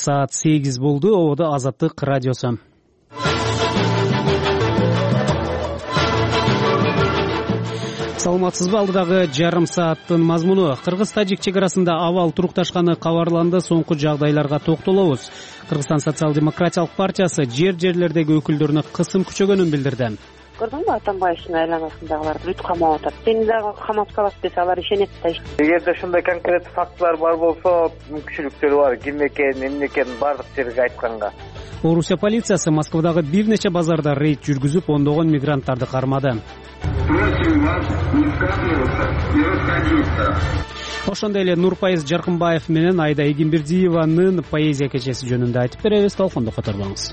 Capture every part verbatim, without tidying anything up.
саат сегиз болду. Ободо Азаттык радиосу. Саламатсызбы? Алдыдагы жарым сааттын мазмуну: Кыргыз-Тажик чек арасында абал турукташканы кабарланды. Соңку жагдайларга токтолобуз. Кыргызстан социал-демократиялык партиясы жер жерлердеги өкүлдөрүнө кысым күчөгөнүн билдирди. Көрдүңбү, Атамбаевдин айланасындагылар бүт камап атат. Сени дагы камап салат десе алар ишенет да. Эгерде ушундай конкрет фактылар бар болсо, мүмкүнчүлүктөрү бар. Ким экен, эмне экен бардык жерге айтканга. Орусия полициясы Москвадагы бир нече базарда рейд жүргүзүп, ондогон мигранттарды кармады. Ошондой эле Нурпайыз Жаркынбаев менен Айда Эгембердиеванын поэзия кечеси жөнүндө айтып беребиз. Талкондо которбоңуз.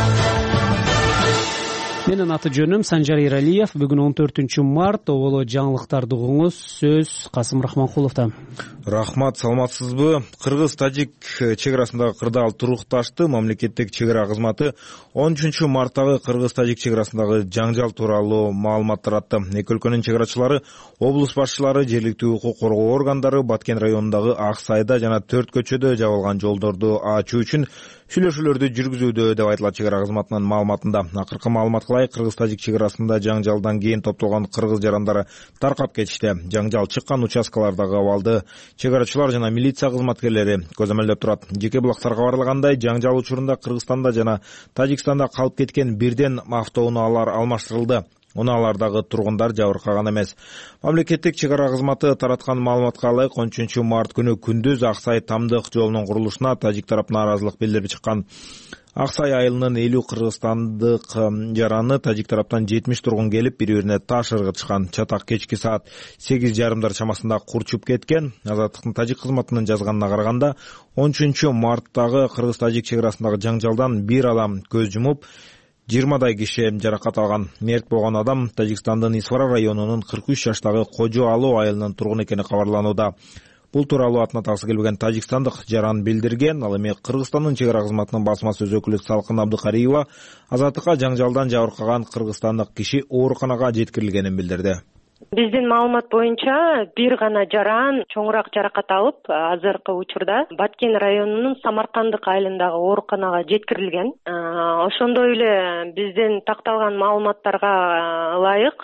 Менин аты жөнүм Санжар Эралиев. Бүгүн он төртүнчү март. Оболо жаңылыктарды угуңуз. Сөз Касым Рахманкуловдо. Рахмат, саламатсызбы? Кыргыз-Тажик чек арасындагы кырдаал турукташты. Мамлекеттик чек ара кызматы он үчүнчү марттагы Кыргыз-Тажик чек арасындагы жаңжал тууралуу маалымат таратты. Эки өлкөнүн чек арачылары, облус башчылары, жергиликтүү укук коргоо органдары Баткен районундагы Ак Сайда жана төрт көчөдө жабылган жолдорду ачуу үчүн сүйлөшүүлөрдү жүргүзүүдө деп айтылат чек ара кызматынын маалыматында. Акыркы маалыматка ылайык, Кыргыз-Тажик чек арасында жаңжалдан кийин топтолгон кыргыз жарандары таркап кетишти. Жаңжал чыккан участкалардагы абалды чек арачылар жана милиция кызматкерлери көзөмөлдөп турат. Жеке булактар кабарлагандай, жаңжал учурунда Кыргызстанда жана Тажикстанда калып кеткен бирден автоунаалар алмаштырылды. Унаалардагы тургундар жабыркаган эмес. Мамлекеттик чек ара кызматы тараткан маалыматка ылайык, он үчүнчү март күнү күндүз Аксай Тамдык жолунун курулушуна Тажик тарап нааразылык билдирип чыккан. Аксай айылынын элүү кыргызстандык жараны Тажик тараптан жетимиш тургун келип, бири-бирине таш ыргытышкан. Чатак кечки саат сегиз жарымдар чамасында курчуп кеткен. Азаттыктын Тажик кызматынын жазганына караганда, он үчүнчү марттагы Кыргыз-Тажик чек арасындагы жаңжалдан бир адам көз жумуп, жыйырмадай киши жаракат алган. Мерт болгон адам Тажикстандын Исфара районунун кырк үч жаштагы Кожо Алуу айылынын тургуну экени кабарланууда. Бул тууралуу атына таксы келбеген тажикстандык жаран билдирген. Ал эми Кыргызстандын чек ара кызматынын басма сөз өкүлү Салкын Абдыкариева Азаттыкка жаңжалдан жабыркаган кыргызстандык киши ооруканага жеткирилгенин билдирди. Биздин маалымат боюнча бир гана жаран чоңураак жаракат алып, азыркы учурда Баткен районунун Самаркандык айылындагы ооруканага жеткирилген. Ошондой эле биздин такталган маалыматтарга ылайык,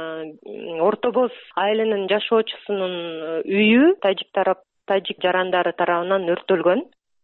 Орто Боз айылынын жашоочусунун үйү тажик тарап тажик жарандары тарабынан өрттөлгөн.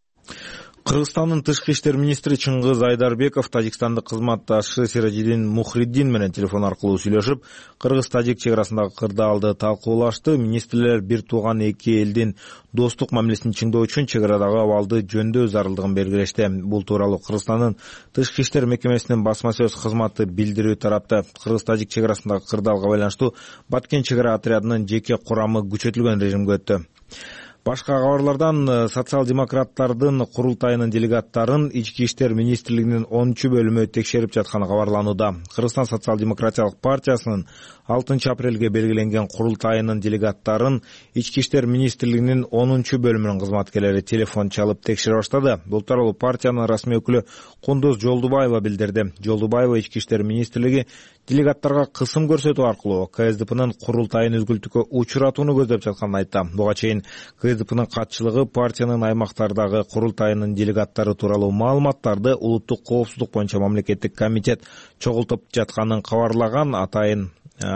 Кыргызстандын тышкы иштер министри Чыңгыз Айдарбеков тажикстандык кызматташы Сиражидин Мухриддин менен телефон аркылуу сүйлөшүп, Кыргыз-Тажик чек арасындагы кырдаалды талкуулашты. Министрлер бир тууган эки элдин достук мамилесин чыңдоо үчүн чек арадагы абалды жөндөө зарылдыгын белгилешти. Бул тууралуу Кыргызстандын тышкы иштер мекемесинин басма сөз кызматы билдирүү таратты. Кыргыз-Тажик чек арасындагы кырдаалга байланыштуу Баткен чек ара отрядынын жеке курамы күчөтүлгөн режимге өттү. Башка кабарлардан социал-демократтардын курултайынын делегаттарын Ички иштер министрлигинин онунчу бөлүмү текшерип жатканы кабарланууда. Кыргызстан социал-демократиялык партиясынын алтынчы апрелге белгиленген курултайынын делегаттарын Ички иштер министрлигинин онунчу бөлүмүнүн кызматкерлери телефон чалып текшере баштады. Бул тууралуу партиянын расмий өкүлү Кундуз Жолдубаева билдирди. Жолдубаева Ички иштер министрлиги делегаттарга кысым көрсөтүү аркылуу КСДПнын курултайын үзгүлтүккө учуратууну көздөп жатканын айтты. Буга чейин КСДПнын катчылыгы партиянын аймактардагы курултайынын делегаттары тууралуу маалыматтарды улуттук коопсуздук боюнча мамлекеттик комитет чогултуп жатканын кабарлаган. Атайын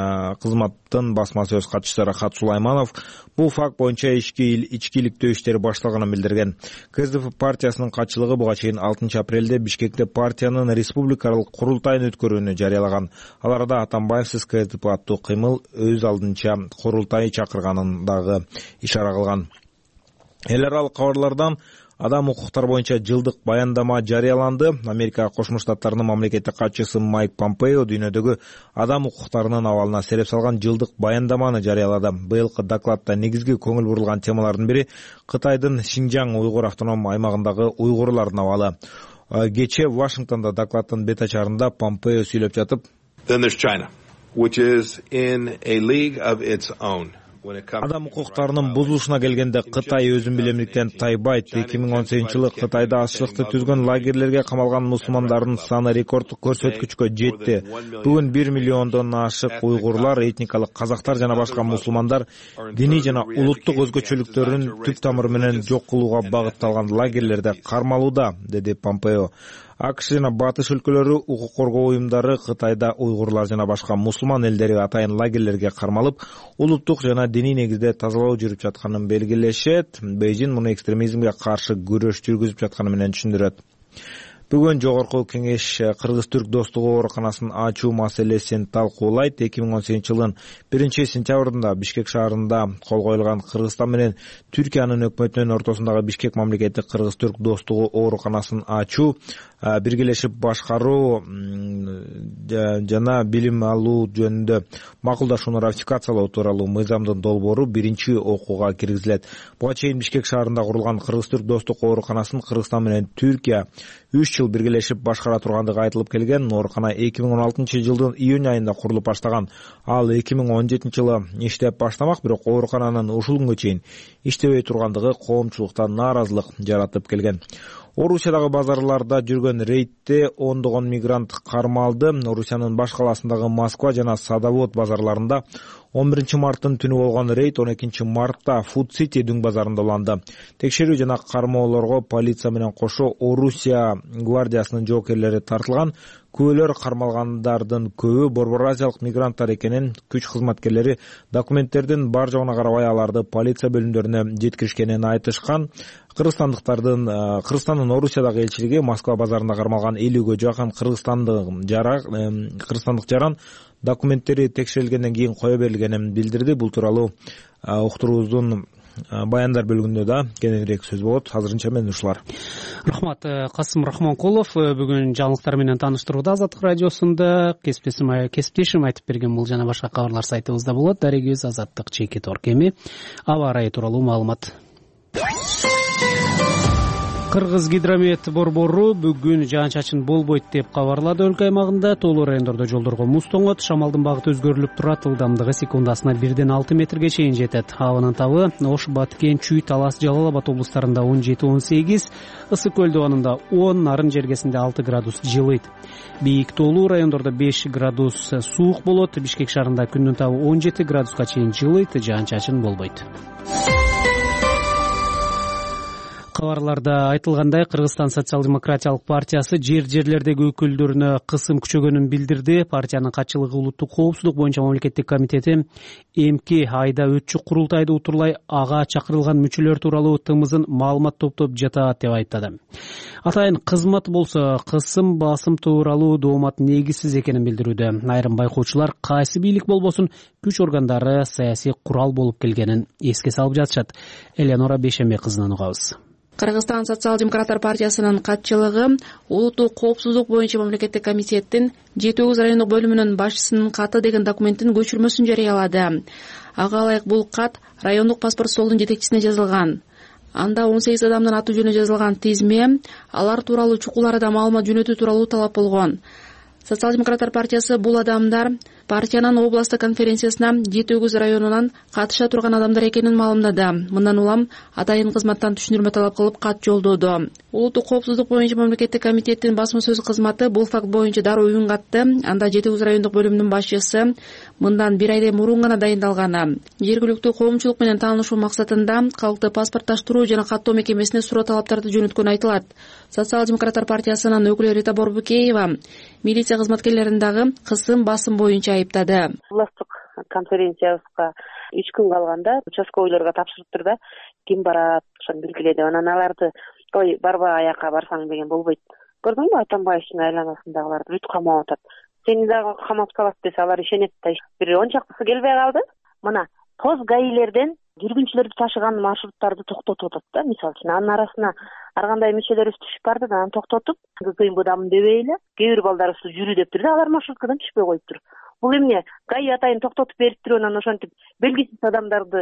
кызматтын басма сөз катчысы Рахат Сулайманов бул факт боюнча ичкиликтөө иштери башталганын билдирген. КСДП партиясынын катчылыгы буга чейин алтынчы апрелде Бишкекте партиянын республикалык курултайын өткөрүүнү жарыялаган. Ал арада Атамбаевсиз КСДП аттуу кыймыл өз алдынча курултай чакырганын дагы ишара кылган. Эл аралык кабарлардан адам укуктар боюнча жылдык баяндама жарыяланды. Америка Кошмо Штаттарынын мамлекеттик катчысы Майк Помпео дүйнөдөгү адам укуктарынын абалына сереп салган жылдык баяндаманы жарыялады. Быйылкы докладда негизги көңүл бурулган темалардын бири Кытайдын Шинжаң уйгур автоном аймагындагы уйгурлардын абалы. Кечээ Вашингтонда докладдын бет ачарында Помпео сүйлөп жатып, Then there's China, which is in a league of its own. Адам укуктарынын бузулушуна келгенде Кытай өзүн билемдиктен тайбайт. эки миң он сегизинчи жылы Кытайда аччылыкты түзгөн лагерлерге камалган мусулмандардын саны рекорддук көрсөткүчкө жетти. Бүгүн бир миллиондон ашык уйгурлар, этникалык казактар жана башка мусулмандар диний жана улуттук өзгөчөлүктөрүн түп тамыры менен жок кылууга багытталган лагерлерде кармалууда, деди Помпео. АКШ жана батыш өлкөлөрү укук коргоо уюмдары Кытайда уйгурлар жана башка мусулман элдери атайын лагерлерге кармалып, улуттук жана диний негизде тазалоо жүрүп жатканын белгилешет. Бейжин муну экстремизмге каршы күрөш жүргүзүп жатканы менен түшүндүрөт. Бүгүн жогорку кеңеш Кыргыз-Түрк достугу ооруканасын ачуу маселесин талкуулайт. эки миң он сегизинчи жылдын биринчи сентябрында Бишкек шаарында кол коюлган Кыргызстан менен Түркиянын өкмөтүнүн ортосундагы Бишкек мамлекеттик Кыргыз-Түрк достугу ооруканасын ачуу, биргелешип башкаруу жана билим алуу жөнүндө макулдашууну ратификациялоо тууралуу мыйзамдын долбоору биринчи окууга киргизилет. Буга чейин Бишкек шаарында курулган Кыргыз-Түрк достук ооруканасын Кыргызстан менен Түркия үч жыл биргелешип башкара тургандыгы айтылып келген. Оорукана эки миң он алтынчы жылдын июнь айында курулуп баштаган. Ал эки миң он жетинчи жылы иштеп баштамак, бирок оорукананын ушул күнгө чейин иштебей тургандыгы коомчулукта нааразылык жаратып келген. Орусиядагы базарларда жүргөн рейдте ондогон мигрант кармалды. Орусиянын баш каласындагы Москва жана Садовод базарларында он биринчи марттын түнү болгон рейд он экинчи мартта Food City дүң базарында уланды. Текшерүү жана кармоолорго полиция менен кошо Орусия гвардиясынын жоокерлери тартылган. Күбөлөр кармалгандардын көбү Борбор Азиялык мигранттар экенин күч кызматкерлери документтердин бар жогуна карабай аларды полиция бөлүмдөрүнө жеткиришкенин айтышкан. Кыргызстандыктардын Кыргызстандын Орусиядагы элчилиги Москва базарында кармалган элүүгө жакын кыргызстандык жара кыргызстандык жаран документтери текшерилгенден кийин кое берилгенин билдирди. Бул тууралуу уктуруубуздун баяндар бөлүгүндө да кененирээк сөз болот. Азырынча мен ушулар. Рахмат. Касым Рахманкулов бүгүн жаңылыктар менен тааныштырууда Азаттык радиосунда кесиптешим айтып берген бул жана башка кабарлар сайтыбызда болот. Дарегибиз Азаттык чеки торк. Эми аба ырайы тууралуу маалымат. Кыргыз гидромет борбору бүгүн жаан-чачын болбойт деп кабарлады. Өлкө аймагында тоолуу райондордо жолдорго муз тоңот, шамалдын багыты өзгөрүлүп турат, ылдамдыгы секундасына бирден алты метрге чейин жетет. Абанын табы Ош, Баткен, Чүй, Талас, Жалал Абад облустарында он жети он сегиз, Ысык көл абанында он, Нарын жергесинде алты градус жылыйт. Бийик тоолуу райондордо беш градус суук болот. Бишкек шаарында күндүн табы он жети градуска чейин жылыйт, жаан-чачын болбойт. Кабарларда айтылгандай, Кыргызстан социал-демократиялык партиясы жер жерлердеги өкүлдөрүнө кысым күчөгөнүн билдирди. Партиянын катчылыгы улуттук коопсуздук боюнча мамлекеттик комитети эмки айда өтчү курултайды утурлай ага чакырылган мүчөлөр тууралуу тымызын маалымат топтоп жатат деп айтты. Атайын кызмат болсо кысым басым тууралуу доомат негизсиз экенин билдирүүдө. Айрым байкоочулар кайсы бийлик болбосун күч органдары саясий курал болуп келгенин эске салып жатышат. Элеонора Бейшембек кызынан угабыз. Кыргызстан социал-демократтар партиясынын катчылыгы улуттук коопсуздук боюнча мамлекеттик комитеттин жети өгүз райондук бөлүмүнүн башчысынын каты деген документтин көчүрмөсүн жарыялады. Ага ылайык бул кат райондук паспорт столдун жетекчисине жазылган. Анда он сегиз адамдын аты жөнү жазылган тизме, алар тууралуу чукул арада маалымат жөнөтүү тууралуу талап болгон. Социал-демократтар партиясы бул адамдар партиянын областтык конференциясына жети өгүз районунан катыша турган адамдар экенин маалымдады. Мындан улам атайын кызматтан түшүндүрмө талап кылып кат жолдоду. Улуттук коопсуздук боюнча мамлекеттик комитеттин басма сөз кызматы бул факт боюнча дароо үн катты. Анда жети өгүз райондук бөлүмүнүн башчысы мындан бир айдан мурун гана дайындалган. Жергиликтүү коомчулук менен таанышуу максатында калкты паспортташтыруу жана каттоо мекемесине суроо талаптарды жөнөткөнү айтылат. Социал-демократтар партиясынын өкүлү Рита Борбукеева милиция кызматкерлерин дагы кысым басым боюнча айыптады. Областтык конференциябызга үч күн калганда участковыйлорго тапшырыптыр да, ким барат ошону белгиледи. Анан аларды ой барбай аяка барсаң деген болбойт. Көрдүңбү Атамбаевдин айланасындагыларды бүт камап атат. Сени дагы камап салат десе алар ишенет да. Бир он чактысы келбей калды. Мына тоз гаилерден жүргүнчүлөрдү ташыган маршруттарды токтотуп атат да, мисалы үчүн. Анын арасына ар кандай мүчөлөрүбүз түшүп барды да, аны токтотуп, кыйын быдамын дебейли, кээ бир балдарыбыз жүрү дептир да, алар маршруткадан түшпөй коюптур. Бул эмне? ГАИ атайын токтотуп бериптир, анан ошентип белгисиз адамдарды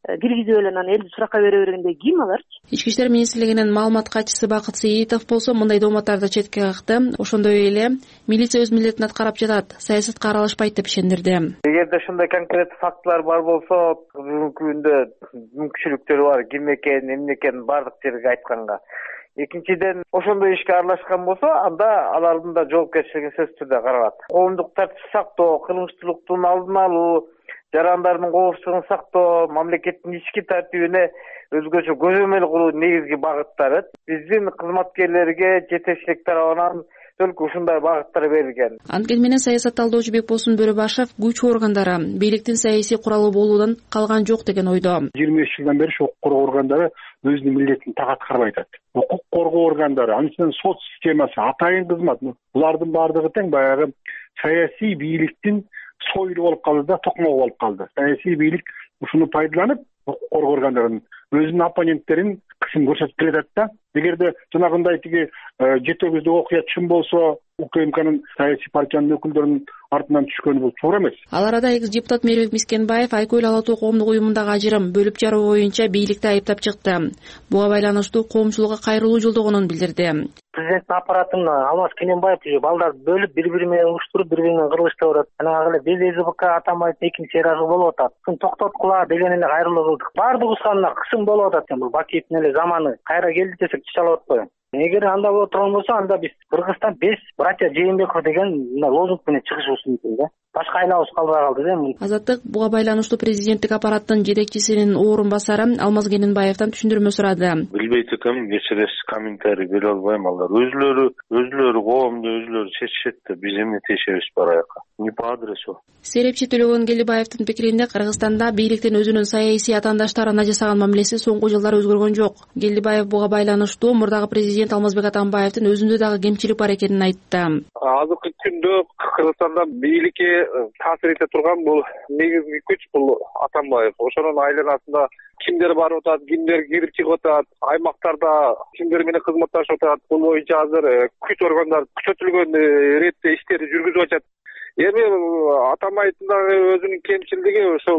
киргизип эле анан элди суракка бере бергенде ким аларчы? Ички иштер министрлигинин маалымат катчысы Бакыт Сейитов болсо мындай дооматтарды четке какты. Ошондой эле милиция өз милдетин аткарып жатат, саясатка аралашпайт деп ишендирди. Эгерде ушундай конкреттүү фактылар бар болсо, бүгүнкү күндө мүмкүнчүлүктөрү бар, ким экенин, эмне экенин бардык жерге айтканга. Экинчиден, ошондой ишке аралашкан болсо, анда алардын да жоопкерчилиги сөзсүз түрдө каралат. Коомдук тартипти сактоо, кылмыштуулуктун алдын алуу, жарандардын коопсуздугун сактоо, мамлекеттин ички тартибине өзгөчө көзөмөл куруу негизги багыттары. Биздин кызматкерлерге жетекчилик тарабынан только ушундай багыттар берилген. Анткени менен саясат талдоочу Бекболсун Бөрөбашев күч органдары бийликтин саясий куралы болуудан калган жок деген ойдо. жыйырма беш жылдан бери укук коргоо органдары өзүнүн милдетин так аткарбай атат. Укук коргоо органдары, анын сот системасы, атайын кызмат, булардын баардыгы тең баягы саясий бийликтин сойлу болуп калды да, токмогу болуп калды. Саясий бийлик ушуну пайдаланып, укук коргоо органдарын өзүнүн оппоненттерин кысым көрсөтүп келатат да. Эгерде жанагындай тиги жети өгүздүк окуя чын болсо, УКМКнын саясий партиянын өкүлдөрүнүн артынан түшкөнү бул туура эмес. Ал арада экс депутат Мээрбек Мискенбаев Айкөл Ала Тоо коомдук уюмундагы ажырым бөлүп жаруу боюнча бийликти айыптап чыкты. Буга байланыштуу коомчулукка кайрылуу жолдогонун билдирди. Президенттин аппаратын Алмаз Кененбаев балдар бөлүп бири-бири менен уруштуруп, бири-бири менен кыргызча атат. Анан эле биз ЭЗБК Атамбаевдин экинчи ыраазы болуп атат. Күн токтоткула деген эле кайрылуу кылдык. Баардыгыбызга мына кысым болуп атат эми. Бул Бакиевдин эле заманы кайра келди десек чычалап атпайбы? Эгер анда боло турган болсо, анда биз Кыргызстан беш братья Жээнбеков деген лозунг менен чыгышыбыз мүмкүн да. Башка айлабыз калбай калды да. Азаттык буга байланыштуу президенттик аппараттын жетекчисинин орун басары Алмаз Кененбаевден түшүндүрмө сурады. Билбейт экенмин, кечиресиз, комментарий бере албайм. Алар өзүлөрү өзүлөрү коомду өзүлөрү чечишет да, биз эмне тиешебиз бараяка. Не по адресу. Серепчи Төлөгөн Келдибаевдин пикиринде Кыргызстанда бийликтин өзүнүн саясий атаандаштарына жасаган мамилеси соңку жылдары өзгөргөн жок. Келдибаев буга байланыштуу мурдагы президент Алмазбек Атамбаевдин өзүндө дагы кемчилик бар экенин айтты. Азыркы күндө Кыргызстанда бийликке таасир эте турган бул негизги күч бул Атамбаев. Ошонун айланасында кимдер барып атат, кимдер кирип чыгып атат, аймактарда кимдер менен кызматташып атат. Бул боюнча азыр күч органдары күчөтүлгөн иретте иштерди жүргүзүп атат. Эми Атамбаевдин дагы өзүнүн кемчилиги ошол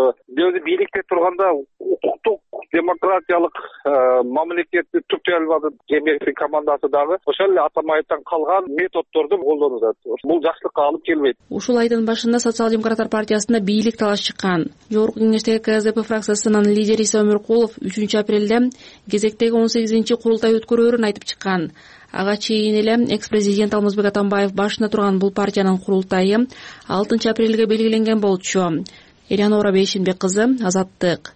өзү бийликте турганда укуктук, демократиялык мамлекетти тутай албады. Жээнбековдин командасы дагы ошол эле Атамбаевден калган методдорду колдонуп атат. Бул жакшылыкка алып келбейт. Ушул айдын башында социал-демократтар партиясында бийлик талаш чыккан. Жогорку кеңештеги КСДП фракциясынын лидери Иса Өмөркулов үчүнчү апрелде кезектеги он сегизинчи курултай өткөрөөрүн айтып чыккан. Ага чейин эле экс-президент Алмазбек Атамбаев башында турган бул партиянын курултайы алтынчы апрелге белгиленген болчу. Элеонора Бейшенбек кызы, Азаттык.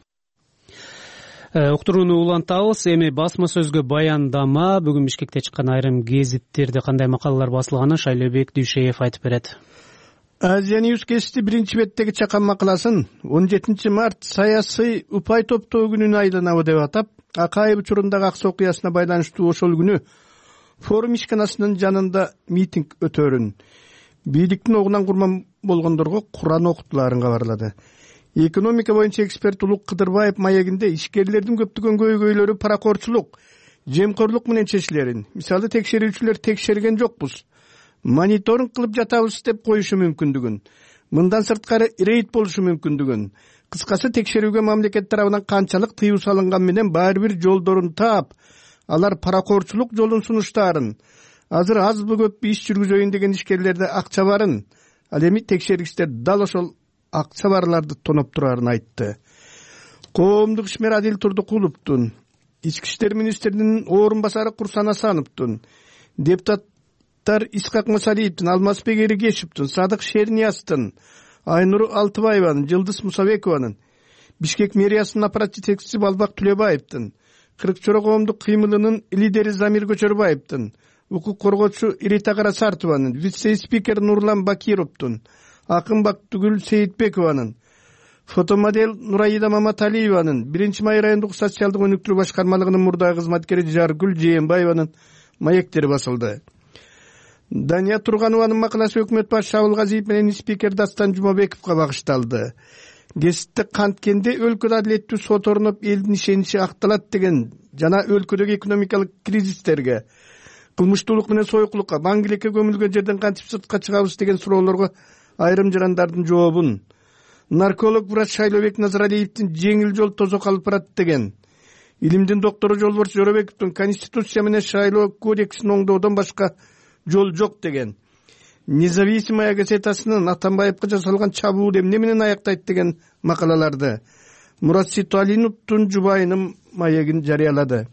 Уктурууну улантабыз. Эми басма сөзгө баяндама. Бүгүн Бишкекте чыккан айрым гезиттерде кандай макалалар басылганын Шайлообек Дүйшеев айтып берет. Азия Ньюс кести биринчи беттеги чакан макаласын он жетинчи март саясий упай топтоо күнүнө айланабы деп атап, Акаев учурундагы аксы окуясына байланыштуу ошол күнү форум ишканасынын жанында митинг өтөөрүн, бийликтин огунан курман болгондорго Куран окутулаарын кабарлады. Экономика боюнча эксперт Улук Кыдырбаев маегинде ишкерлердин көптөгөн көйгөйлөрү паракорчулук, жемкорлук менен чечилерин, мисалы текшерүүчүлөр текшерген жокпуз, мониторинг кылып жатабыз деп коюшу мүмкүндүгүн, мындан сырткары рейд болушу мүмкүндүгүн, кыскасы текшерүүгө мамлекет тарабынан канчалык тыюу салынган менен баары бир жолдорун таап, алар паракорчулук жолун сунуштаарын, азыр азбы көппү иш жүргүзөйүн деген ишкерлерде акча барын, ал эми текшергичтер дал ошол акча барларды тоноп тураарын айтты. Коомдук ишмер Адил Турдукуловдун, ички иштер министринин орун басары Курсан Асановдун, депутаттар Исхак Мусалиевдин, Алмазбек Эригешевдин, Садык Шернияздын, Айнур Алтыбаеванын, Жылдыз Мусабекованын, Бишкек мэриясынын аппарат жетекчиси Балбак Түлөбаевдин, Кырыкчоро коомдук кыймылынын лидери Замир Көчөрбаевдин, укук коргоочу Ирита Карасартованын, вице-спикер Нурлан Бакировдун, Акын Бактыгүл Сейитбекованын, фотомодель Нурайда Маматалиеванын, биринчи май райондук социалдык өнүктүрүү башкармалыгынын мурдагы кызматкери Жаргүл Жээнбаеванын маектери басылды. Дания Турганованын макаласы өкмөт башчысы Абылгазиев менен спикер Дастан Жумабековго багышталды. Гезитте канткенде өлкөдө адилеттүү сот орноп элдин ишеничи акталат деген жана өлкөдөгү экономикалык кризистерге, кылмыштуулук менен сойкулукка, маңгилекке көмүлгөн жерден кантип сыртка чыгабыз деген суроолорго айрым жарандардын жообун нарколог врач Шайлообек Назаралиевдин жеңил жол тозок алып барат деген, илимдин доктору Жолборс Жоробековдун Конституция менен шайлоо кодексин оңдоодон башка жол жок деген, Независимая газетасынын Атамбаевга жасалган чабуул эмне менен аяктайт деген макалаларды, Мурат Ситалиновдун жубайынын маегин жарыялады.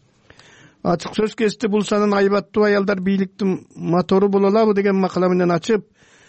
Ачык сөз кести бул санын айбаттуу аялдар бийликтин мотору боло алабы деген макала менен ачып,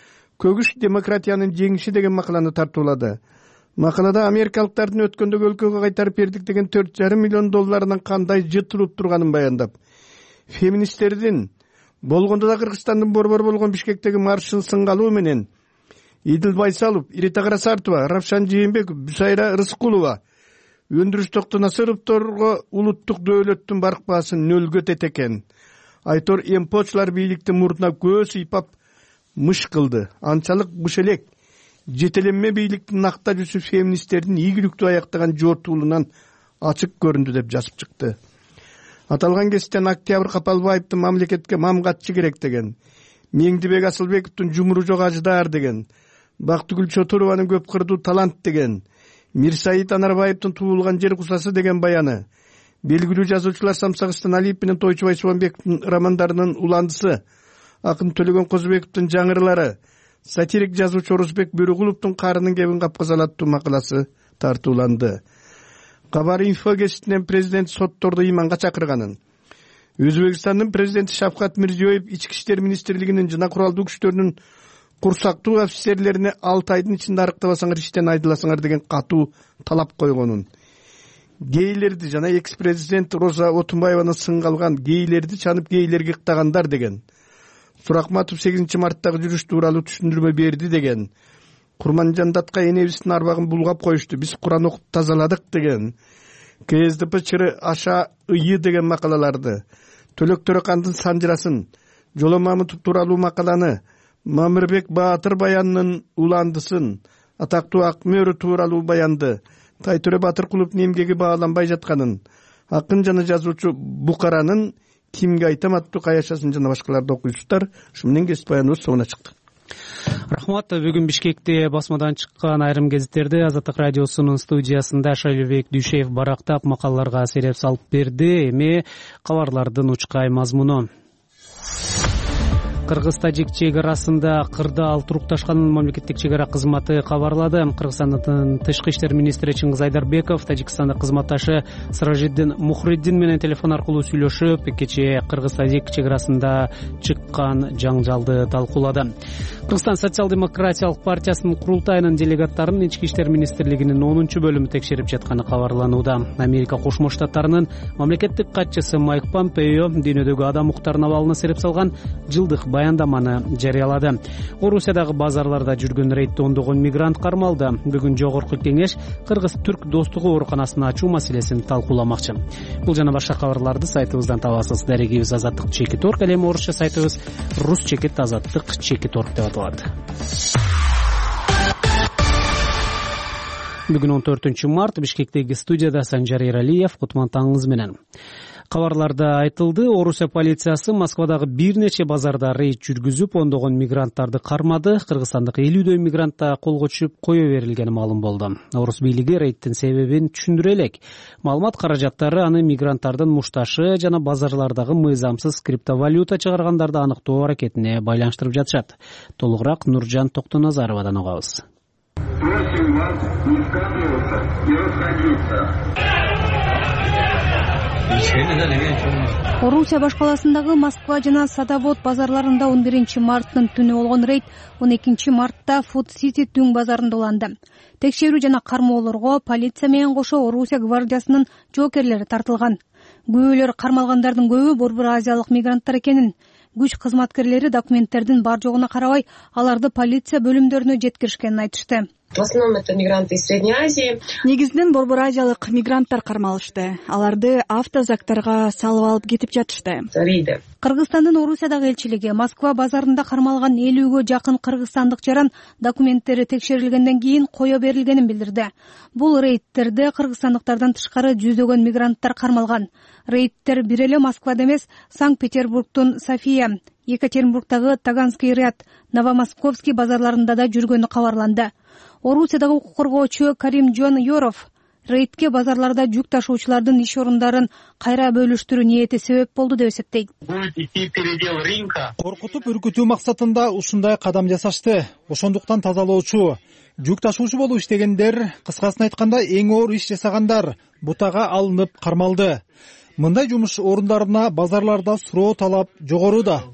көгүш демократиянын жеңиши деген макаланы тартуулады. Макалада америкалыктардын өткөндөгү өлкөгө кайтарып бердик деген төрт жарым миллион долларынын кандай жытылып турганын баяндап, феминисттердин болгондо да Кыргызстандын борбор болгон Бишкектеги маршын сынгалуу менен Идил Байсалов, Ирита Карасартова, Равшан Жээнбеков, Бусайра Рыскулова өндүрүштүк насыровторго улуттук дөөлөттүн барк баасын нөлгө тете экен. Айтор Эмпочлар бийликтин мурдуна көз ыйпап мыш кылды. Анчалык буш элек жетеленме бийликтин накта жүзү феминисттердин ийгиликтүү аяктаган жортуулунан ачык көрүндү деп жазып чыкты. Аталган кесиптен Октябрь Капалбаевдин мамлекетке мамгатчы керек деген, Меңдибек Асылбековдун жумуру жок аждар деген, Бактыгүл Чотурованын көп кырдуу талант деген, Мирсаид Анарбаевдин туулган жер кусасы деген баяны, белгилүү жазуучулар Самсагыстан Алиев менен Тойчубай Субанбековдун романдарынын уландысы, акын Төлөгөн Козубековдун жаңырылары, сатирик жазуучу Орузбек Бөрүгуловдун карынын кебин капказал аттуу макаласы тартууланды. Кабар инфо кеситинен президент сотторду ыйманга чакырганын, Өзбекстандын президенти Шавкат Мирзиёев ички иштер министрлигинин жана куралдуу күчтөрүнүн курсактуу офицерлерине алты айдын ичинде арыктабасаңар иштен айдыласыңар деген катуу талап койгонун, гейлерди жана экс-президент Роза Отунбаеваны сынгалган гейлерди чанып гейлерге ыктагандар деген, Суракматов сегизинчи марттагы жүрүш тууралуу түшүндүрмө берди деген, Курманжандатка энебиздин арбагын булгап коюшту, биз Куран окуп тазаладык деген, КСДП чыры аша ыйы деген макалаларды, Төлөк Төрөкандын Санжырасын, Жоло Мамытов тууралуу макаланы, Мамырбек Баатыр баянынын уландысын, атактуу Акмөөрү тууралуу баянды, Тайтөре Батыркуловдун эмгеги бааланбай жатканын, акын жана жазуучу Букаранын Кимге айтам аттуу каяшасын жана башкаларды окуйсуздар. Ушу менен кесип баяныбыз соңуна чыкты. Рахмат. Бүгүн Бишкекте басмадан чыккан айрым гезиттерди Азаттык радиосунун студиясында Шайлообек Дүйшеев барактап макалаларга сереп салып берди. Эми кабарлардын учкай мазмуну. Кыргыз-тажик чек арасында кырдаал турукташканын мамлекеттик чек ара кызматы кабарлады. Кыргызстандын тышкы иштер министри Чыңгыз Айдарбеков Тажикстандын кызматташы Сыражиддин Мухриддин менен телефон аркылуу сүйлөшүп, кечээ Кыргыз-тажик чек арасында чыккан жаңжалды талкуулады. Кыргызстан социал-демократиялык партиясынын курултайынын делегаттарын ички иштер министрлигинин онунчу бөлүмү текшерип жатканы кабарланууда. Америка Кошмо Штаттарынын мамлекеттик катчысы Майк Помпео дүйнөдөгү адам укуктарынын абалына сереп салган жылдык баяндаманы жарыялады. Орусиядагы базарларда жүргөн рейдде ондогон мигрант кармалды. Бүгүн жогорку кеңеш Кыргыз-Түрк достугу ооруканасын ачуу маселесин талкууламакчы. Бул жана башка кабарларды сайтыбыздан табасыз. Дарегибиз азаттык чекит орг, ал эми орусча сайтыбыз рус чекит азаттык чекит орг деп аталат. Бүгүн он төртүнчү март Бишкектеги студияда Санжар Эралиев, Кутман таңыңыз менен. Кабарларда айтылды, Орусия полициясы Москвадагы бир нече базарда рейд жүргүзүп, ондогон мигранттарды кармады. Кыргызстандык элүүдөй мигрантта колго түшүп, кое берилгени маалым болду. Орус бийлиги рейдтин себебин түшүндүрө элек. Маалымат каражаттары аны мигранттардын мушташы жана базарлардагы мыйзамсыз криптовалюта чыгаргандарды аныктоо аракетине байланыштырып жатышат. Толугураак Нуржан Токтоназаровадан угабыз. Просим вас не скапливаться и расходиться. Орусия башкаласындагы Москва жана Садовод базарларында он биринчи марттын түнү болгон рейд он экинчи мартта Food City түң базарында уланды. Текшерүү жана кармоолорго полиция менен кошо Орусия гвардиясынын жоокерлери тартылган. Күбөлөр кармалгандардын көбү борбор азиялык мигранттар экенин, күч кызматкерлери документтердин бар жогуна карабай, аларды полиция бөлүмдөрүнө жеткиришкенин айтышты. В основном это мигранты из Средней Азии. Негизден борбор азиялык мигранттар кармалышты. Аларды автозактарга салып алып кетип жатышты. Кыргызстандын Орусиядагы элчилиги Москва базарында кармалган элүүгө жакын кыргызстандык жаран документтери текшерилгенден кийин кое берилгенин билдирди. Бул рейдтерде кыргызстандыктардан тышкары жүздөгөн мигранттар кармалган. Рейдтер бир эле Москвада эмес, Санкт-Петербургдун София, Екатеринбургдагы Таганский ряд, Новомосковский базарларында да жүргөнү кабарланды. Орусиядагы укук коргоочу Карим Жон Yorov рейдке базарларда жүк ташуучулардын иш орундарын кайра бөлүштүрүү ниети себеп болду деп эсептейт. Коркутуп үркүтүү максатында ушундай кадам жасашты. Ошондуктан тазалоочу, жүк ташуучу болуп иштегендер, кыскасын айтканда эң оор иш жасагандар бутага алынып кармалды. Мындай жумуш орундарына базарларда суроо талап жогору да.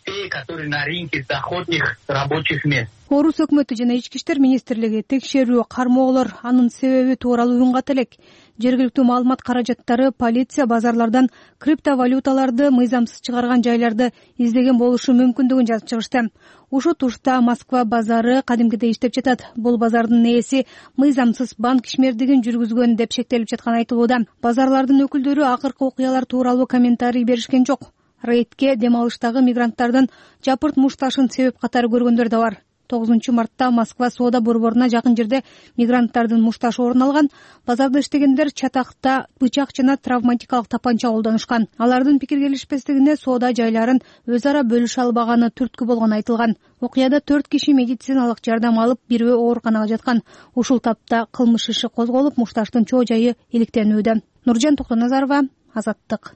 Орус өкмөтү жана ички иштер министрлиги текшерүү, кармоолор анын себеби тууралуу уюнгат элек. Жергиликтүү маалымат каражаттары полиция базарлардан криптовалюталарды мыйзамсыз чыгарган жайларды издеген болушу мүмкүндүгүн жазып чыгышты. Ушул тушта Москва базары кадимкидей иштеп жатат. Бул базардын ээси мыйзамсыз банк ишмердигин жүргүзгөн деп шектелип жатканы айтылууда. Базарлардын өкүлдөрү акыркы окуялар тууралуу комментарий беришкен жок. Рейдке дем алыштагы мигранттардын жапырт мушташын себеп катары көргөндөр да бар. тогузунчу мартта Москва соода борборуна жакын жерде мигранттардын мушташы орун алган. Базарда иштегендер чатакта бычак жана травматикалык тапанча колдонушкан. Алардын пикир келишпестигине соода жайларын өз ара бөлүшө албаганы түрткү болгону айтылган. Окуяда төрт киши медициналык жардам алып, бирөө ооруканага жаткан. Ушул тапта кылмыш иши козголуп, мушташтын чоо жайы иликтенүүдө. Нуржан Токтоназарова, Азаттык.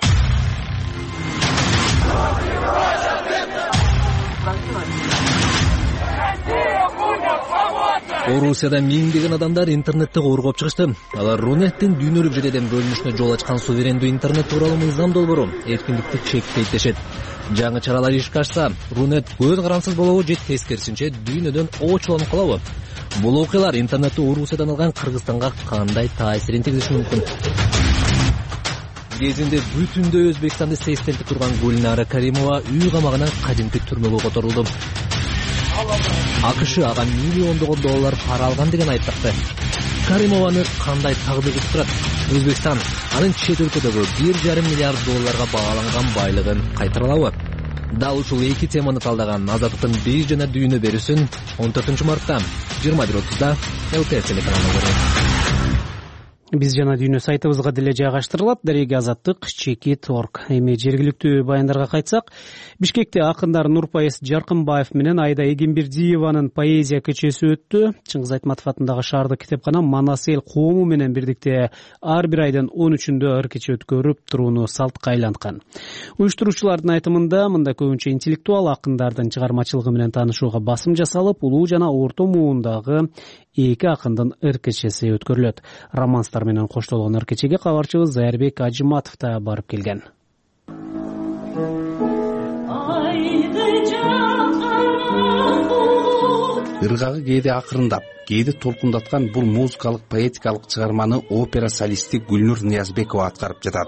Орусияда миңдеген адамдар интернетти коргоп чыгышты. Алар Рунеттин дүйнөлүк жүйеден бөлүнүшүнө жол ачкан суверендүү интернет тууралуу мыйзам долбоору эркиндикти чектейт дешет. Жаңы чаралар ишке ашса, Рунет көз карансыз болобу же тескерисинче дүйнөдөн оочуланып калабы? Бул окуялар интернетти Орусиядан алган Кыргызстанга кандай таасирин тийгизиши мүмкүн? Кезинде бүтүндөй Өзбекстанды сейстентип турган Гүлнара Каримова үй камагынан кадимки түрмөгө которулду. АКШ ага миллиондогон доллар пара алган деген айыптакты. Каримованы кандай тагдыр күтүп турат? Өзбекстан анын чет өлкөдөгү бир жарым миллиард долларга бааланган байлыгын кайтаралабы? Дал ушул эки теманы талдаган Азаттыктын бир жана дүйнө берүүсүн он төртүнчү мартта жыйырма бир отузда ЛТР телеканалында көрөт. Биз жана дүйнө сайтыбызга деле жайгаштырылат. Дареги Азаттык чекит точка орг. Эми жергиликтүү баяндарга кайтсак, Бишкекте акындар Нурпайыз Жаркынбаев менен Айда Эгембердиеванын поэзия кечеси өттү. Чыңгыз Айтматов атындагы шаардык китепкана Манас эл коому менен бирдикте ар бир айдын он үчүндө ыр кече өткөрүп турууну салтка айланткан. Уюштуруучулардын айтымында мында көбүнчө интеллектуал акындардын чыгармачылыгы менен таанышууга басым жасалып, улуу жана орто муундагы эки акындын ыр кечеси өткөрүлөт. Романстар менен коштолгон ыр кечеге кабарчыбыз Зайырбек Ажыматов да барып келген. Ыргагы кээде акырындап, кээде толкундаткан бул музыкалык поэтикалык чыгарманы опера солисти Гүлнур Ниязбекова аткарып жатат.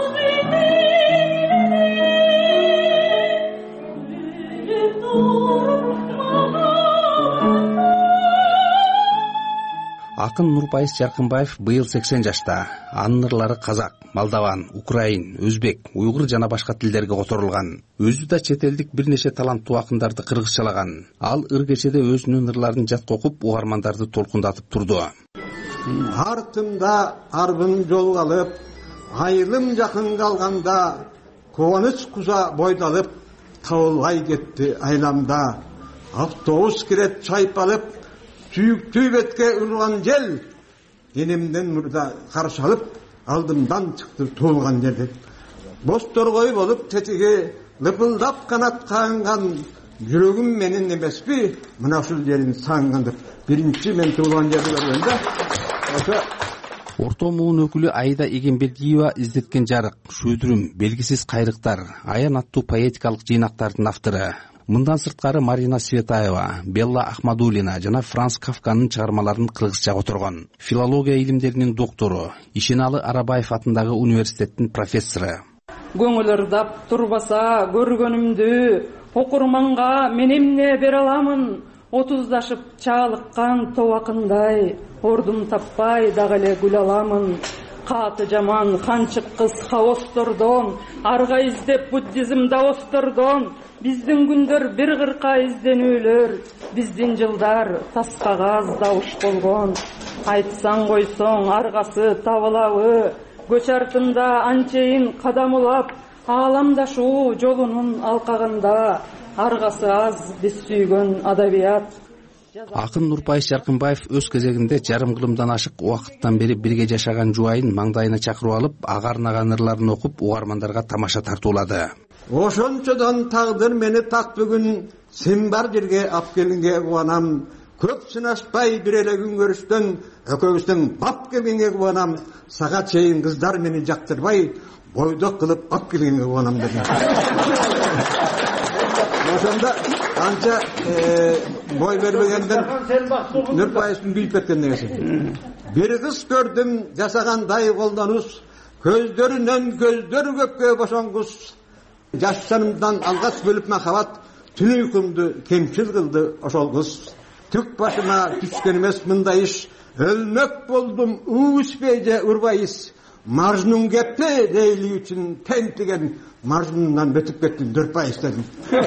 Акын Нурпайыз Жаркынбаев быйыл сексен жашта. Анын ырлары казак, молдаван, украин, өзбек, уйгур жана башка тилдерге которулган. Өзү да чет элдик бир нече таланттуу акындарды кыргызчалаган. Ал ыр кечеде өзүнүн ырларын жатка окуп, угармандарды толкундатып турду. Артымда арбын жол алып, айылым жакын калганда, кубаныч куза бойдалып, табылбай кетти айламда. Автобус кирет чайпалып, түйүктүү бетке урган жел, денемден мурда каршы алып, алдымдан чыкты туулган жерде. Босторгой болуп тетиги лыпылдап канат каанган, жүрөгүм менин эмеспи, мына ушул жерин саанган деп. Биринчи мен туулган жерди көргөндө ошо Орто муун өкүлү Айда Эгембердиева издеткен жарык, шөдүрүм, белгисиз кайрыктар, аян аттуу поэтикалык жыйнактардын автору. Мындан сырткары Марина Светаева, Белла Ахмадулина жана Франц Кафканын чыгармаларын кыргызча которгон. Филология илимдеринин доктору, Ишеналы Арабаев атындагы университеттин профессору. Көңүл ырдап турбаса көргөнүмдү, окурманга мен эмне бере аламын? Отуздашып чаалыккан тобакындай, ордун таппай дагы эле гүл аламын. Каты жаман канчык кыз хаостордон, арга издеп буддизм даостордон, биздин күндөр бир кырка изденүүлөр, биздин жылдар тас кагаз дабыш болгон. Айтсаң койсоң аргасы табылабы, көч артында анчейин кадам улап, ааламдашуу жолунун алкагында, аргасы аз биз сүйгөн адабият. акын Нурпайыш Жаркынбаев өз кезегинде жарым кылымдан ашык убакыттан бери бирге жашаган жубайын маңдайына чакырып алып, ага арнаган ырларын окуп, угармандарга тамаша тартуулады. Ошончодон тагдыр мени так бүгүн сен бар жерге алып келгенге кубанам. Көп сынашпай бир эле күн көрүштөн экөөбүздүн бап келгенге кубанам. Сага чейин кыздар мени жактырбай, бойдок кылып алып келгенге кубанам дедим. Ошондо анча бой бербегенден Нурпайыштын күйүп кеткен негеси. Бир кыз көрдүм жасагандай колдонус, көздөрүнөн көздөр көккө бошонгус. Жашанымдан алгач бөлүп махабат, түн уйкумду кемчил кылды ошол кыз. Түк башыма түшкөн эмес мындай иш, өлмөк болдум уушпейже урбайыс. Мажнун кепти дейли үчүн тентиген мажнундан өтүп кеттим Нурпайыш дедим.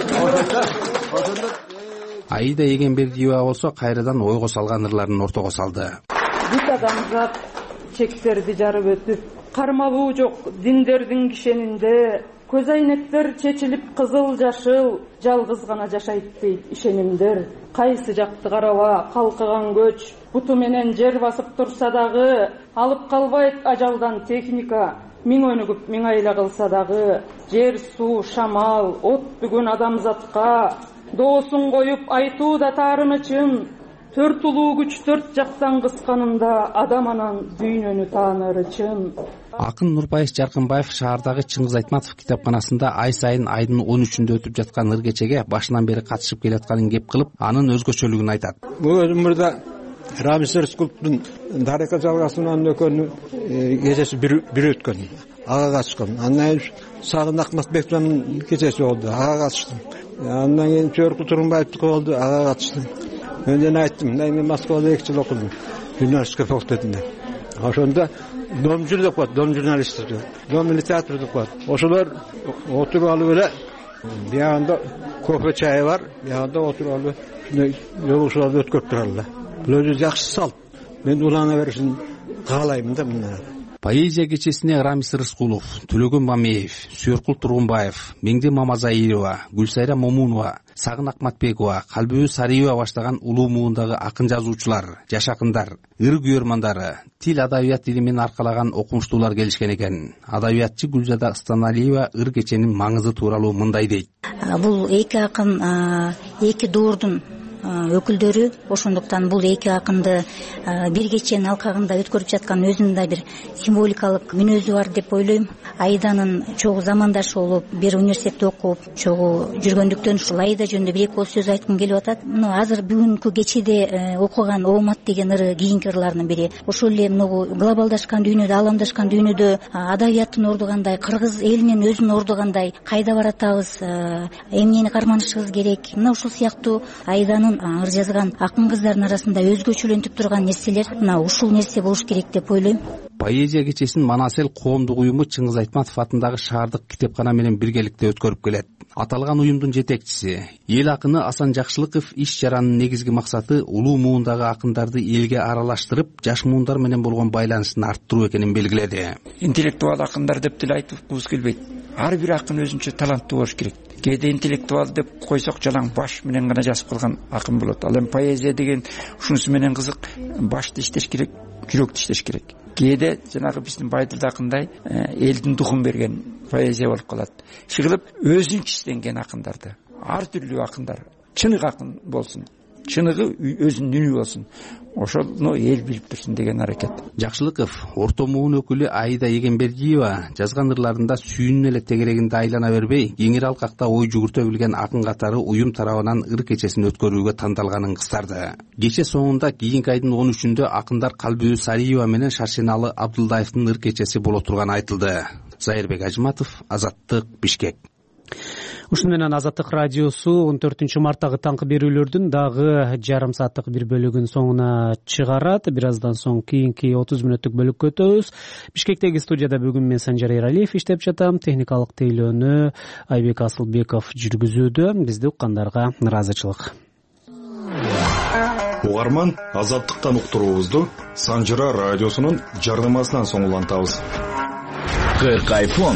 Аида Егенбердиева болсо кайрадан ойго салган ырларын ортого салды. Бүт адамзат чектерди жарып өтүп, кармалуу жок диндердин кишенинде, көз айнектер чечилип кызыл жашыл, жалгыз гана жашайт дейт ишенимдер. Кайсы жакты караба калкыган көч, буту менен жер басып турса дагы, алып калбайт ажалдан техника. Миң өнүгүп миң айла кылса дагы, жер, суу, шамал, от бүгүн адамзатка, доосун коюп айтуу да таарынычын, төрт улуу күч төрт жактан кысканында адам анан дүйнөнү тааныры чын. Акын Нурпайыш Жаркынбаев шаардагы Чыңгыз Айтматов китапканасында ай сайын айдын он үчүндө өтүп жаткан ыр кечеге башынан бери катышып келатканын кеп кылып, анын өзгөчөлүгүн айтат. Бул өмүрдө Рамис Рыскуловдун Дарека жалгасынан өкөнү кечеси бир өткөн. Ага катышкан. Андан кийин Сагын Акматбековдун кечеси болду. Ага катыштым. Андан кийин Чөркүл Турунбаевдики болду. Ага катыштым. Мен айттым, мен Москвада эки жыл окудум. Журналистика факультетинде. Ошондо дом жүрдүк бар, дом журналисттики, дом литературдук бар. Ошолор отуруп алып эле, биягында кофе чайы бар, биягында отуруп алып, ушундай жолугушууларды өткөрүп туралар. Бул өзү жакшы салт. Мен улана беришин каалайм да мындан. Поэзия кечесине Рамис Рыскулов, Төлөгөн Мамеев, Сүйөркул Тургунбаев, Меңди Мамазаирова, Гүлсайра Момунова, Сагын Акматбекова, Калбүбү Сариева баштаган улуу муундагы акын жазуучулар, жаш акындар, ыр күйөрмандары, тил адабият илимин аркалаган окумуштуулар келишкен экен. Адабиятчы Гүлзада Ыстаналиева ыр кеченин маңызы тууралуу мындай дейт. Бул эки акын, эки доордун өкүлдөрү, ошондуктан бул эки акынды бир кеченин алкагында өткөрүп жаткан өзүнүн бир символикалык мүнөзү бар деп ойлойм. Аиданын чогуу замандашы болуп, бир университетте окуп, чогуу жүргөндүктөн ушул Аида жөнүндө бир эки ооз сөз айткым келип атат. Мына азыр бүгүнкү кечеде окуган Оомат деген ыры кийинки ырлардын бири. Ошол эле могу глобалдашкан дүйнөдө, аламдашкан дүйнөдө адабияттын ордугандай, кыргыз элинин өзүнүн ордугандай кайда баратабыз, эмнени карманышыбыз керек. Мына ушул сыяктуу Аиданын ыр жазган акын кыздардын арасында өзгөчөлөнтүп турган нерселер мына ушул нерсе болуш керек деп ойлойм. Поэзия кечесин Манасел коомдук уюму Чыңгыз Айтматов атындагы шаардык китепкана менен биргеликте өткөрүп келет. Аталган уюмдун жетекчиси, эл акыны Асан Жакшылыков иш чаранын негизги максаты улуу муундагы акындарды элге аралаштырып, жаш муундар менен болгон байланыштын арттыруу экенин белгиледи. Интеллектуал акындар деп деле айткыбыз келбейт. Ар бир акын өзүнчө таланттуу болуш керек. Кээде интеллектуал деп койсок жалаң баш менен гана жазып калган акын болот. Ал эми поэзия деген ушунусу менен кызык, башты иштеш керек, жүрөктү иштеш керек. Кээде жанагы биздин Байдылды акындай элдин духун берген поэзия болуп калат. Чыгылып өзүнчө иштенген акындарды, ар түрлүү акындар, чыныгы акын болсун, чыныгы өзүнүн үнү болсун. Ошону эл билип турсун деген аракет. Жакшылыков орто муун өкүлү Аида Егенбердиева жазган ырларында сүйүнүн эле тегерегинде айлана бербей, кеңири алкакта ой жүгүртө билген акын катары уюм тарабынан ыр кечесин өткөрүүгө тандалганын кыстарды. Кече соңунда кийинки айдын он үчүндө акындар Калбүбү Сариева менен Шаршеналы Абдылдаевдин ыр кечеси боло турганы айтылды. Зайырбек Ажыматов, Азаттык, Бишкек. Ушуну менен Азаттык радиосу он төртүнчү марттагы таңкы берүүлөрдүн дагы жарым сааттык бир бөлүгүн соңуна чыгарат. Бир аздан соң кийинки отуз мүнөттүк бөлүккө өтөбүз. Бишкектеги студияда бүгүн мен Санжар Эралиев иштеп жатам. Техникалык тейлөөнү Айбек Асылбеков жүргүзүүдө. Бизди уккандарга ыраазычылык. Угарман, Азаттыктан уктуруубузду Санжара радиосунун жардамасынан соң улантабыз. кырк айфон,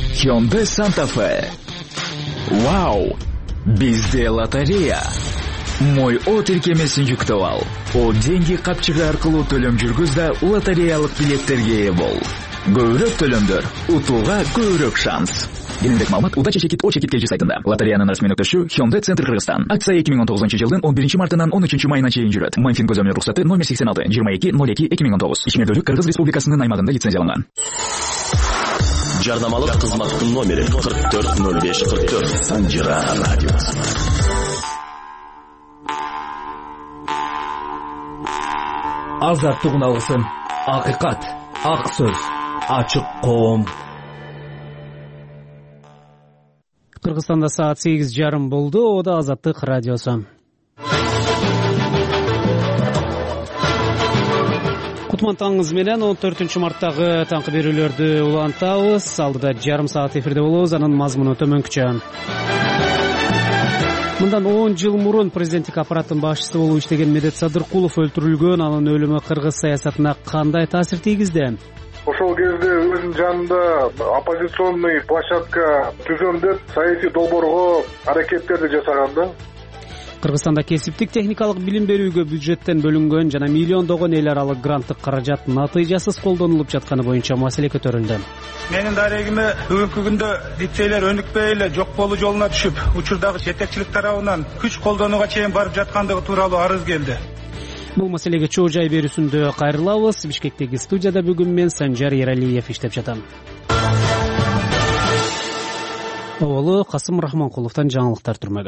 Hyundai Santa Fe. Вау! Бизде лотерея. Мой О тиркемесин жүктөп ал. О деньги капчыгы аркылуу төлөм жүргүз да лотереялык билеттерге ээ бол. Көбүрөөк төлөмдөр, утууга көбүрөөк шанс. Кененирээк маалымат Удача чекит О чекит кж сайтында. Лотереянын расмий өкмөтүшү Hyundai Центр Кыргызстан. Акция эки миң он тогузунчу жылдын он биринчи мартынан он үчүнчү майына чейин жүрөт. Майнфин көзөмөл уруксаты номер сексен алты жыйырма эки ноль эки эки миң он тогуз. Ишмердүүлүк Кыргыз Республикасынын аймагында лицензияланган. Жарнамалык кызматтын номери кырк төрт ноль беш кырк төрт. Санжира радиосу. Азаттык уналысын, акыйкат, ак сөз, ачык коом. Кыргызстанда саат сегиз жарым болду. Ода Азаттык радиосу. Кутман таңыңыз менен он төртүнчү марттагы таңкы берүүлөрдү улантабыз. Алдыда жарым саат эфирде болобуз, анын мазмуну төмөнкүчө. Мындан он жыл мурун президенттик аппараттын башчысы болуп иштеген Медет Садыркулов өлтүрүлгөн. Анын өлүмү кыргыз саясатына кандай таасир тийгизди? Ошол кезде өзүнүн жанында оппозиционный площадка түзөм деп саясий долбоорго аракеттерди жасаган да. Кыргызстанда кесиптик техникалык билим берүүгө бюджеттен бөлүнгөн жана миллиондогон эл аралык гранттык каражат натыйжасыз колдонулуп жатканы боюнча маселе көтөрүлдү. Менин дарегиме бүгүнкү күндө лицейлер өнүкпөй эле жок болуу жолуна түшүп, учурдагы жетекчилик тарабынан күч колдонууга чейин барып жаткандыгы тууралуу арыз келди. Бул маселеге чоо жай берүүсүндө кайрылабыз. Бишкектеги студияда бүгүн мен Санжар Ералиев иштеп жатам. Оболу Касым Рахманкуловдон жаңылыктар түрмөгө.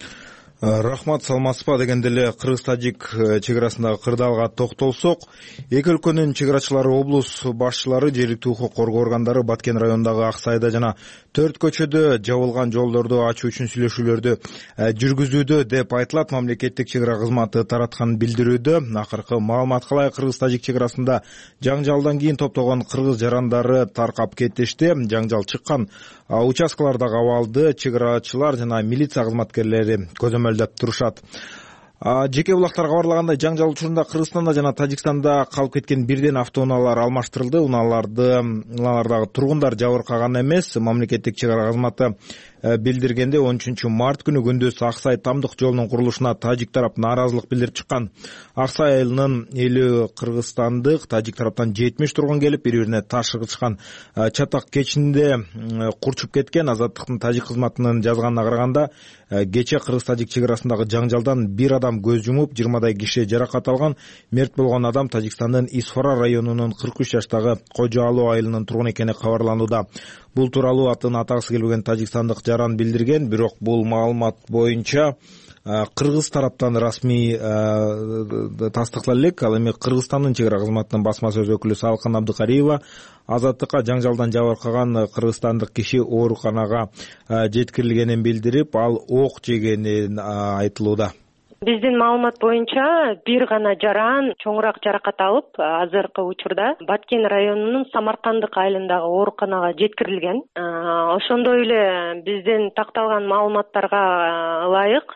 Рахмат, саламатсызбы дегенде эле кыргыз-тажик чек арасындагы кырдаалга токтолсок, эки өлкөнүн чек арачылары, облус башчылары, жергиликтүү укук коргоо органдары Баткен районундагы Ак Сайда жана төрт көчөдө жабылган жолдорду ачуу үчүн сүйлөшүүлөрдү жүргүзүүдө деп айтылат. Мамлекеттик чек ара кызматы тараткан билдирүүдө акыркы маалыматка ылайык кыргыз-тажик чек арасында жаңжалдан кийин топтогон кыргыз жарандары таркап кетишти. Жаңжал чыккан участкалардагы абалды чек арачылар жана милиция кызматкерлери көзөмөлдөп турушат. Жеке булактарга кабарлагандай, жаңжал учурунда Кыргызстанда жана Тажикстанда калып кеткен бирден автоунаалар алмаштырылды. Унааларды унаалардагы тургундар жабыркаган эмес. Мамлекеттик чек ара кызматы билдиргенде он үчүнчү март күнү күндүз Ак Сай тамдык жолунун курулушуна тажик тарап нааразылык билдирип чыккан. Ак Сай айылынын элүү кыргызстандык, тажик тараптан жетимиш тургун келип, бири-бирине таш ыргытышкан чатак кечинде курчуп кеткен. Азаттыктын тажик кызматынын жазганына караганда, кече кыргыз-тажик чек арасындагы жаңжалдан бир адам көз жумуп, жыйырмадай киши жаракат алган. Мерт болгон адам Тажикстандын Исфара районунун кырк үч жаштагы Кожо Алуу айылынын тургуну экени кабарланууда. Бул тууралуу атын атагысы келбеген тажикстандык жаран билдирген, бирок бул маалымат боюнча кыргыз тараптан расмий тастыктала элек. Ал эми Кыргызстандын чек ара кызматынын басма сөз өкүлү Салкын Абдыкариева Азаттыкка жаңжалдан жабыркаган кыргызстандык киши ооруканага жеткирилгенин билдирип, ал ок жегени айтылууда. Биздин маалымат боюнча бир гана жаран чоңураак жаракат алып, азыркы учурда Баткен районунун Самаркандык айылындагы ооруканага жеткирилген. Ошондой эле биздин такталган маалыматтарга ылайык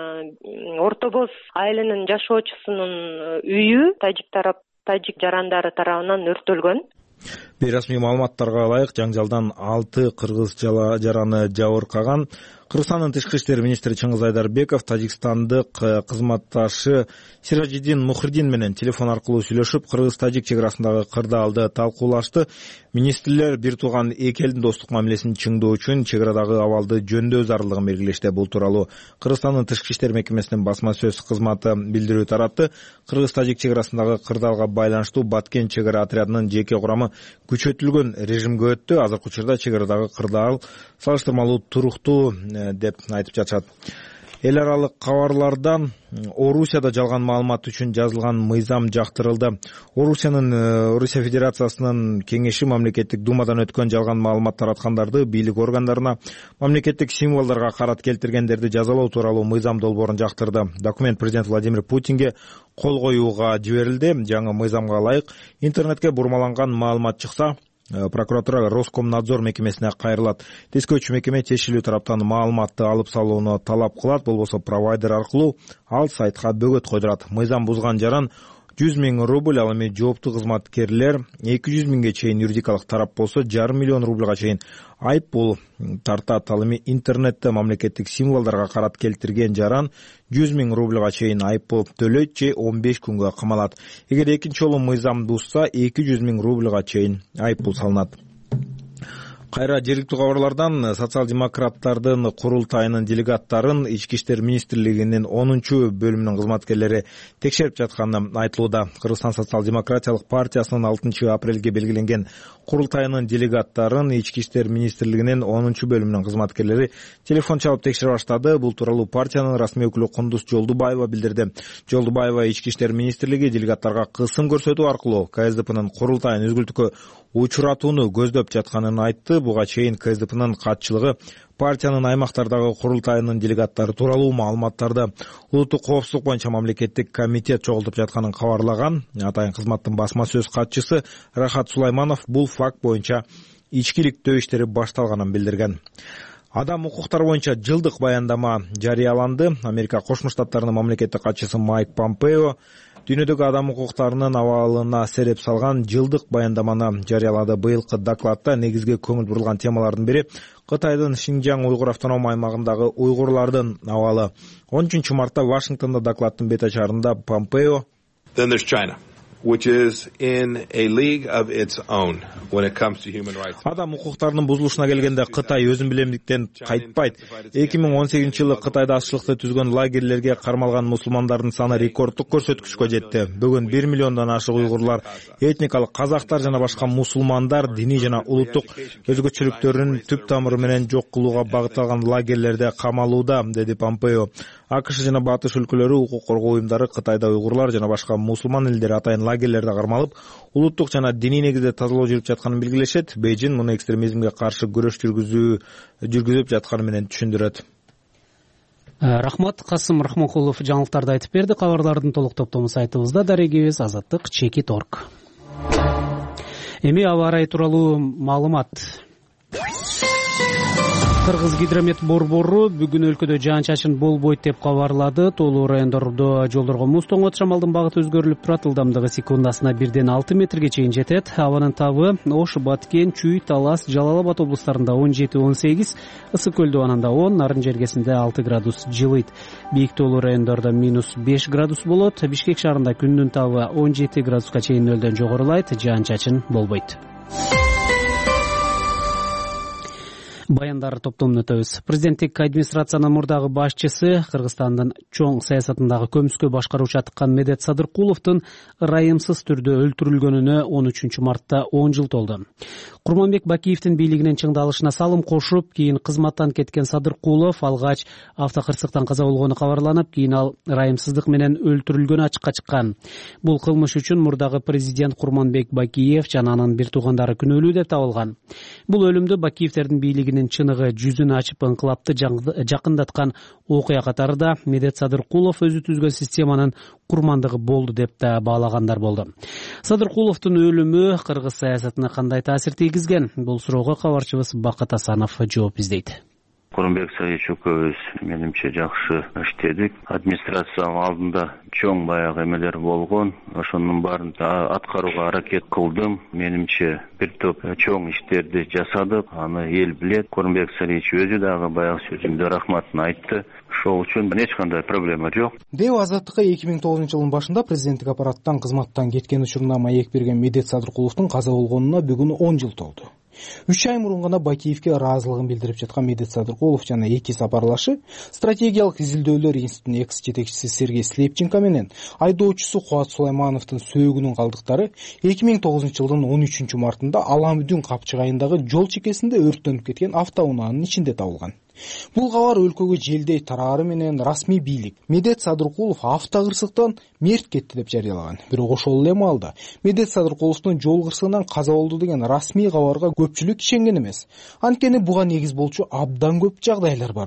Орто Боз айылынын жашоочусунун үйү тажик тарап тажик жарандары тарабынан өрттөлгөн. Бейрасмий маалыматтарга ылайык жаңжалдан алты кыргыз жараны жабыркаган. Кыргызстандын тышкы иштер министри Чыңгыз Айдарбеков тажикстандык кызматташы Сиражиддин Мухридин менен телефон аркылуу сүйлөшүп, кыргыз-тажик чек арасындагы кырдаалды талкуулашты. Министрлер бир тууган эки элдин достук мамилесин чыңдоо үчүн чек арадагы абалды жөндөөө зарылдыгын белгилешти. Бул тууралуу Кыргызстандын тышкы иштер мекемесинин басма сөз кызматы билдирүү таратты. Кыргыз-тажик чек арасындагы кырдаалга байланыштуу Баткен чек ара отрядынын жеке курамы күчөтүлгөн режимге өттү. Азыркы учурда чек арадагы кырдаал салыштырмалуу туруктуу деп айтып жатышат. Эл аралык кабарлардан Орусияда жалган маалымат үчүн жазылган мыйзам жактырылды. Орусиянын Орусия Федерациясынын кеңеши мамлекеттик думадан өткөн жалган маалымат тараткандарды бийлик органдарына мамлекеттик символдорго карат келтиргендерди жазалоо тууралуу мыйзам долбоорун жактырды. Документ президент Владимир Путинге кол коюуга жиберилди. Жаңы мыйзамга ылайык интернетке бурмаланган маалымат чыкса, прокуратура Роскомнадзор мекемесине кайрылат. Тескөөчү мекеме тиешелүү тараптан маалыматты алып салууну талап кылат. Болбосо провайдер аркылуу ал сайтка бөгөт койдурат. Мыйзам бузган жаран жүз миң рубль, ал эми жооптуу кызматкерлер эки жүз миңге чейин, юридикалык тарап болсо жарым миллион рубльга чейин айып пул тартат. Ал эми интернетте мамлекеттик символдорго карат келтирген жаран жүз миң рубльга чейин айып пул төлөйт же он беш күнгө камалат. Эгер экинчи жолу мыйзам бузса эки жүз миң рубльга чейин айып пул салынат. Кайра жергиликтүү кабарлардан социал-демократтардын курултайынын делегаттарын Ички иштер министрлигинин онунчу бөлүмүнүн кызматкерлери текшерип жатканы айтылууда. Кыргызстан социал-демократиялык партиясынын алтынчы апрелге белгиленген курултайынын делегаттарын Ички иштер министрлигинин онунчу бөлүмүнүн кызматкерлери телефон чалып текшере баштады. Бул тууралуу партиянын расмий өкүлү Кундуз Жолдубаева билдирди. Жолдубаева Ички иштер министрлиги делегаттарга кысым көрсөтүү аркылуу КСДПнын курултайын үзгүлтүккө учуратууну көздөп жатканын айтты. Буга чейин КСДПнын катчылыгы партиянын аймактардагы курултайынын делегаттары тууралуу маалыматтарды улуттук коопсуздук боюнча мамлекеттик комитет чогултуп жатканын кабарлаган. Атайын кызматтын басма сөз катчысы Рахат Сулайманов бул факт боюнча ичкиликтөө иштери башталганын билдирген. Адам укуктары боюнча жылдык баяндама жарыяланды. Америка Кошмо Штаттарынын мамлекеттик катчысы Майк Помпео дүйнөдөгү адам укуктарынын абалына сереп салган жылдык баяндаманы жарыялады. Быйылкы докладта негизги көңүл бурулган темалардын бири Кытайдын Шинжаң уйгур автоном аймагындагы уйгурлардын абалы. он үчүнчү мартта Вашингтонда докладдын бет ачарында Помпео Then there's China, which is in a league of its own when it comes to human rights. Адам укуктарынын бузулушуна келгенде Кытай өзүн билемдиктен кайтпайт. эки миң он сегизинчи жылы Кытайда ачылыкты түзгөн лагерлерге кармалган мусулмандардын саны рекорддук көрсөткүчкө жетти. Бүгүн бир миллиондон ашык уйгурлар, этникалык казактар жана башка мусулмандар диний жана улуттук өзгөчөлүктөрүн түп тамыры менен жок кылууга багытталган лагерлерде камалууда, деди Помпео. АКШ жана батыш өлкөлөрү укук коргоо уюмдары Кытайда уйгурлар жана башка мусулман элдер атайын лагерлерде кармалып, улуттук жана диний негизде тазалоо жүрүп жатканын белгилешет. Бейжин муну экстремизмге каршы күрөш жүргүзүү жүргүзүп жатканы менен түшүндүрөт. Рахмат. Касым Рахманкулов жаңылыктарды айтып берди. Кабарлардын толук топтому сайтыбызда дарегибиз азаттык чекит орг. Эми аба ырайы тууралуу маалымат. Кыргыз гидромет борбору бүгүн өлкөдө жаан-чачын болбойт деп кабарлады. Тоолуу райондордо жолдорго муз тоңот, шамалдын багыты өзгөрүлүп турат. Ылдамдыгы секундасына бирден алты метрге чейин жетет. Абанын табы Ош, Баткен, Чүй, Талас, Жалал Абад облустарында он жети он сегиз, Ысык көлдө ананда он, Нарын жергесинде алты градус жылыйт. Бийик тоолуу райондордо минус беш градус болот. Бишкек шаарында күндүн табы он жети градуска чейин нөлдөн жогорулайт. Жаан-чачын болбойт. Баяндар топтомун өтөбүз. Президенттик администрациянын мурдагы башчысы, Кыргызстандын чоң саясатындагы көмүскө башкаруучу атыккан Медет Садыркуловдун ырайымсыз түрдө өлтүрүлгөнүнө он үчүнчү мартта он жыл толду. Курманбек Бакиевдин бийлигинин чыңдалышына салым кошуп, кийин кызматтан кеткен Садыркулов алгач автокырсыктан каза болгону кабарланып, кийин ал ырайымсыздык менен өлтүрүлгөнү ачыкка чыккан. Бул кылмыш үчүн мурдагы президент Курманбек Бакиев жана анын бир туугандары күнөөлүү деп табылган. Бул өлүмдү Бакиевдердин бийлигинин чыныгы жүзүн ачып ыңкылапты жакындаткан окуя катары да Медет Садыркулов өзү түзгөн системанын курмандыгы болду деп да баалагандар болду. Садыркуловдун өлүмү кыргыз саясатына кандай таасир тийгизген? Бул суроого кабарчыбыз Бакыт Асанов жооп издейт. Курманбек Саидович экөөбүз менимче жакшы иштедик. Администрациянын алдында чоң баягы эмелер болгон. Ошонун баарын аткарууга аракет кылдым. Менимче бир топ чоң иштерди жасадык. Аны эл билет. Курманбек Саидович өзү дагы баягы сөзүндө рахматын айтты. Ошол үчүн эч кандай проблема жок. Деп Азаттыкка эки миң тогузунчу жылдын башында президенттик аппараттан кызматтан кеткен учурунда маек берген Медет Садыркуловдун каза болгонуна бүгүн он жыл толду. Үч ай мурун гана Бакиевке ыраазылыгын билдирип жаткан Медет Садыркулов жана эки сапарлашы стратегиялык изилдөөлөр институтунун экс жетекчиси Сергей Слепченко менен айдоочусу Кубат Сулаймановдун сөөгүнүн калдыктары эки миң тогузунчу жылдын он үчүнчү мартында Аламүдүн капчыгайындагы жол чекесинде өрттөнүп кеткен автоунаанын ичинде табылган. Бул кабар өлкөгө желдей тараары менен расмий бийлик Медет Садыркулов автокырсыктан мерт кетти деп жарыялаган. Бирок ошол эле маалда Медет Садыркуловдун жол кырсыгынан каза болду деген расмий кабарга көпчүлүк ишенген эмес. Анткени буга негиз болчу абдан көп жагдайлар бар эле.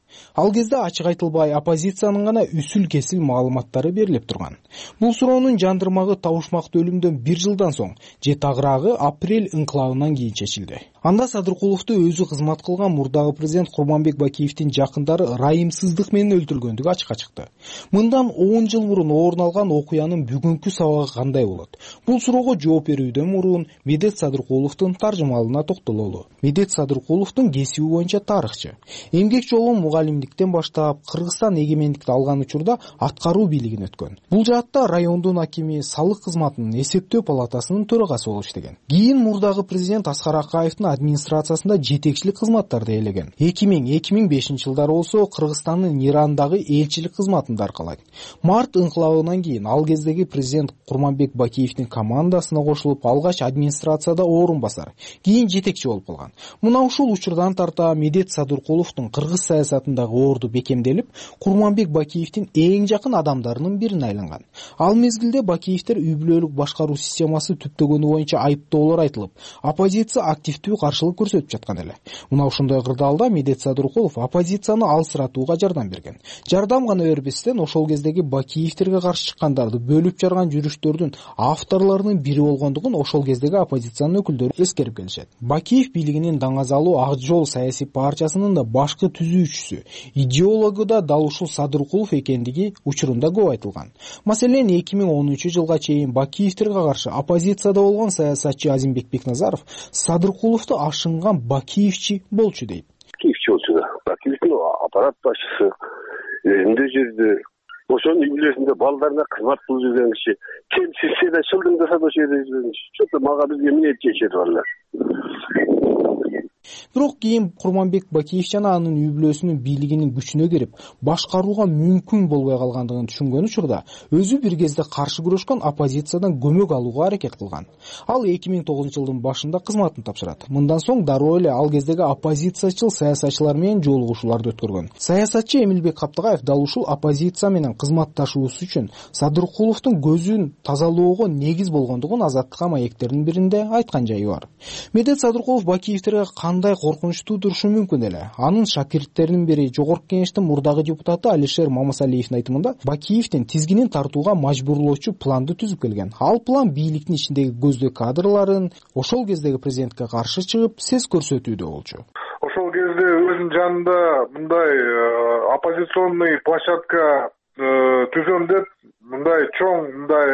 Ал кезде ачык айтылбай оппозициянын гана үсүл кесил маалыматтары берилип турган. Бул суроонун жандырмагы табышмактуу өлүмдөн бир жылдан соң же тагыраагы апрель инкылабынан кийин чечилди. Анда Садыркуловду өзү кызмат кылган мурдагы президент Курманбек Бакиевдин жакындары ырайымсыздык менен өлтүрүлгөндүгү ачыкка чыкты. Мындан он жыл мурун орун алган окуянын бүгүнкү сабагы кандай болот? Бул суроого жооп берүүдөн мурун Медет Садыркуловдун таржымалына токтололу. Медет Садыркуловдун кесиби боюнча тарыхчы. Эмгек жолун мугалимдиктен баштап Кыргызстан эгемендикти алган учурда аткаруу бийлигин өткөн. Бул жаатта райондун акими, салык кызматынын эсептөө палатасынын төрагасы болуп иштеген. Кийин мурдагы президент Аскар Акаевдин администрациясында жетекчилик кызматтарды ээлеген. эки миң эки миң бешинчи жылдары болсо Кыргызстандын Ирандагы элчилик кызматында аркалайт. Март инкылабынан кийин ал кездеги президент Курманбек Бакиевдин командасына кошулуп, алгач администрацияда орун басар, кийин жетекчи болуп калган. Мына ушул учурдан тарта Медет Садыркуловдун кыргыз саясатындагы орду бекемделип, Курманбек Бакиевдин эң жакын адамдарынын бирине айланган. Ал мезгилде Бакиевдер үй бүлөлүк башкаруу системасы түптөгөнү боюнча айыптоолор айтылып, оппозиция активдүү каршылык көрсөтүп жаткан эле. Мына ушундай кырдаалда Медет Садыркулов оппозицияны алсыратууга жардам берген. Жардам гана бербестен ошол кездеги Бакиевтерге каршы чыккандарды бөлүп жарган жүрүштөрдүн авторлорунун бири болгондугун ошол кездеги оппозициянын өкүлдөрү эскерип келишет. Бакиев бийлигинин даңазалуу Ак жол саясий партиясынын да башкы түзүүчүсү, идеологу да дал ушул Садыркулов экендиги учурунда көп айтылган. Маселен, эки миң онунчу жылга чейин Бакиевтерге каршы оппозицияда болгон саясатчы Азимбек Бекназаров Садыркуловду ашынган Бакиевчи болчу дейт. Бакиевчи болчу да. Бакиевдин аппарат башчысы, элинде жүрдү. Ошонун үй бүлөсүндө балдарына кызмат кылып жүргөн киши. Кемсизсе да шылдыңдаса да ошол жерде жүргөн киши. Чөтө мага бизге эмне чечет балдар. Бирок кийин Курманбек Бакиев жана анын үй бүлөсүнүн бийлигинин күчүнө кирип, башкарууга мүмкүн болбой калгандыгын түшүнгөн учурда өзү бир кезде каршы күрөшкөн оппозициядан көмөк алууга аракет кылган. Ал эки миң тогузунчу жылдын башында кызматын тапшырат. Мындан соң дароо эле ал кездеги оппозициячыл саясатчылар менен жолугушууларды өткөргөн. Саясатчы Эмилбек Каптагаев дал ушул оппозиция менен кызматташуусу үчүн Садыркуловдун көзүн тазалоого негиз болгондугун Азаттыкка маектердин биринде айткан жайы бар. Медет Садыркулов Бакиевтерге кандай коркунучтуу турушу мүмкүн эле. Анын шакирттеринин бири Жогорку Кеңештин мурдагы депутаты Алишер Мамасалиевдин айтымында Бакиевдин тизгинин тартууга мажбурлоочу планды түзүп келген. Ал план бийликтин ичиндеги көздөй кадрларын ошол кездеги президентке каршы чыгып, сес көрсөтүүдө болчу. Ошол кезде өзүнүн жанында мындай оппозиционный площадка түзөм деп, мындай чоң мындай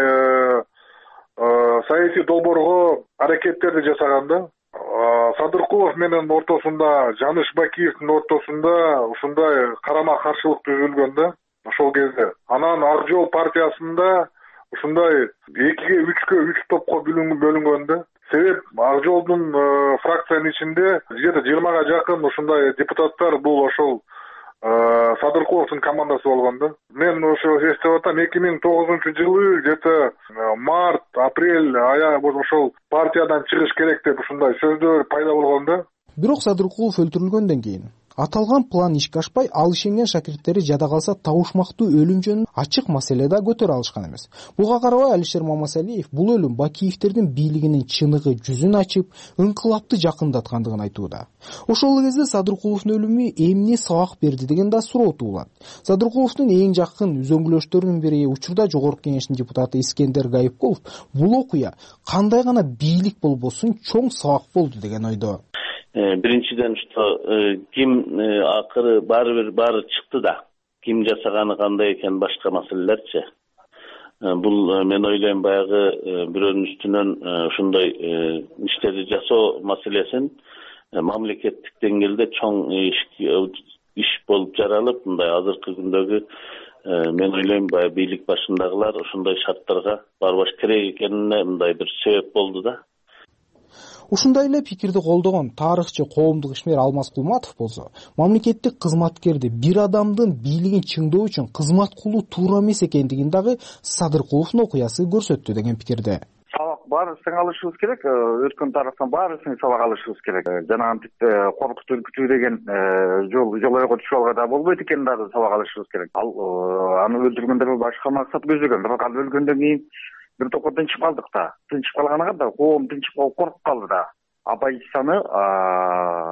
саясий долбоорго аракеттерди жасаганда, Садыркулов менен ортосунда, Жаныш Бакиевдин ортосунда ушундай карама каршылык түзүлгөн да ошол кезде. Анан Ак жол партиясында ушундай экиге үчкө үч топко бөлүнгөн да. Себеп Ак жолдун фракциянын ичинде где-то жыйырмага жакын ушундай депутаттар бул ошол Садыркуловдун командасы болгон да. Мен ошо эстеп атам, эки миң тогузунчу жылы где-то март, апрель ая ошол партиядан чыгыш керек деп ушундай сөздөр пайда болгон да. Бирок Садыркулов өлтүрүлгөндөн кийин аталган план ишке ашпай, ал ишенген шакирттери жада калса табышмактуу өлүм жөнүн ачык маселе да көтөрө алышкан эмес. Буга карабай Алишер Мамасалиев бул өлүм Бакиевтердин бийлигинин чыныгы жүзүн ачып, инкылапты жакындаткандыгын айтууда. Ошол кезде Садыркуловдун өлүмү эмне сабак берди деген да суроо туулат. Садыркуловдун эң жакын үзөңгүлөштөрүнүн бири учурда Жогорку Кеңештин депутаты Искендер Гайыпкулов бул окуя кандай гана бийлик болбосун чоң сабак болду деген ойдо. Биринчиден что ким акыры баары бир баары чыкты да, ким жасаганы кандай экен башка маселелерчи. Бул мен ойлойм баягы бирөөнүн үстүнөн ушундай иштерди жасоо маселесин мамлекеттик деңгээлде чоң иш болуп жаралып, мындай азыркы күндөгү мен ойлойм баягы бийлик башындагылар ушундай шарттарга барбаш керек экенине мындай бир себеп болду да. Ушундай эле пикирди колдогон тарыхчы, коомдук ишмер Алмаз Кулматов болсо, мамлекеттик кызматкерди бир адамдын бийлигин чыңдоо үчүн кызмат кылуу туура эмес экендигин дагы Садыркуловдун окуясы көрсөттү деген пикирде. Сабак баарыбыздан алышыбыз керек, өткөн тарыхтан баарыбыздан сабак алышыбыз керек. Жанагынтип коркутуу үркүтүү деген жол жол ойго түшүп алга да болбойт экенин дагы сабак алышыбыз керек. Ал аны өлтүргөндөр башка максат көздөгөн, бирок ал өлгөндөн кийин бир топко тынчып калдык да. Тынчып калганга да коом тынчып калып коркуп калды да. Оппозицияны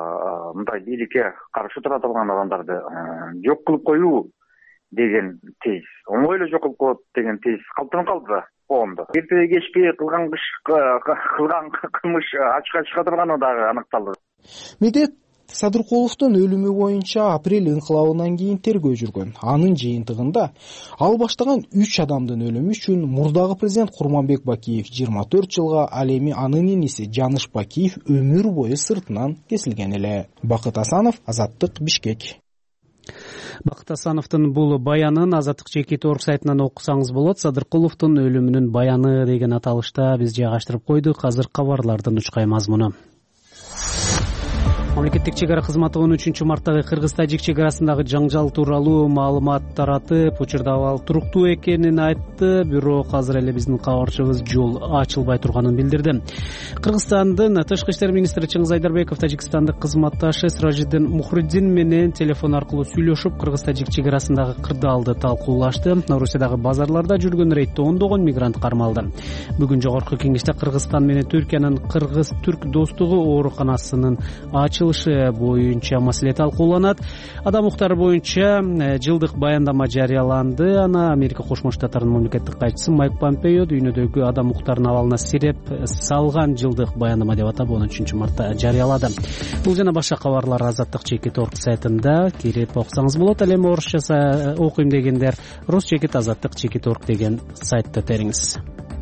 мындай бийликке каршы тура турган адамдарды жок кылып коюу деген тез, оңой эле жок кылып коет деген тез калыптанып калды да коомдо. Эртеге кечке кылган кылган кылмыш ачыкка чыга турганы дагы аныкталды. Медет Садыркуловдун өлүмү боюнча апрель инкылабынан кийин тергөө жүргөн. Анын жыйынтыгында ал баштаган үч адамдын өлүмү үчүн мурдагы президент Курманбек Бакиев жыйырма төрт жылга, ал эми анын иниси Жаныш Бакиев өмүр бою сыртынан кесилген эле. Бакыт Асанов, Азаттык, Бишкек. Бакыт Асановдун бул баянын Азаттык Чекит орг сайтынан окусаңыз болот. Садыркуловдун өлүмүнүн баяны деген аталышта биз жайгаштырып койдук. Азыр кабарлардын учкай мазмуну. Мамлекеттик чек ара кызматы он үчүнчү марттагы кыргыз-тажик чек арасындагы жаңжал тууралуу маалымат таратып, учурда абал туруктуу экенин айтты, бирок азыр эле биздин кабарчыбыз жол ачылбай турганын билдирди. Кыргызстандын тышкы иштер министри Чыңгыз Айдарбеков тажикстандык кызматташы Сиражиддин Мухриддин менен телефон аркылуу сүйлөшүп, кыргыз-тажик чек арасындагы кырдаалды талкуулашты. Орусиядагы базарларда жүргөн рейдде ондогон мигрант кармалды. Бүгүн жогорку кеңеште Кыргызстан менен Түркиянын кыргыз-түрк достугу ооруканасынын ачылышы боюнча маселе талкууланат. Адам укуктары боюнча жылдык баяндама жарыяланды. Аны Америка Кошмо Штаттарынын мамлекеттик катчысы Майк Помпео дүйнөдөгү адам укуктарынын абалына сиреп салган жылдык баяндама деп атап он үчүнчү мартта жарыялады. Бул жана башка кабарлар Азаттык Чекит орг сайтында кирип окусаңыз болот. Ал эми орусча окуйм дегендер Рус Чекит Азаттык Чекит орг деген сайтты териңиз.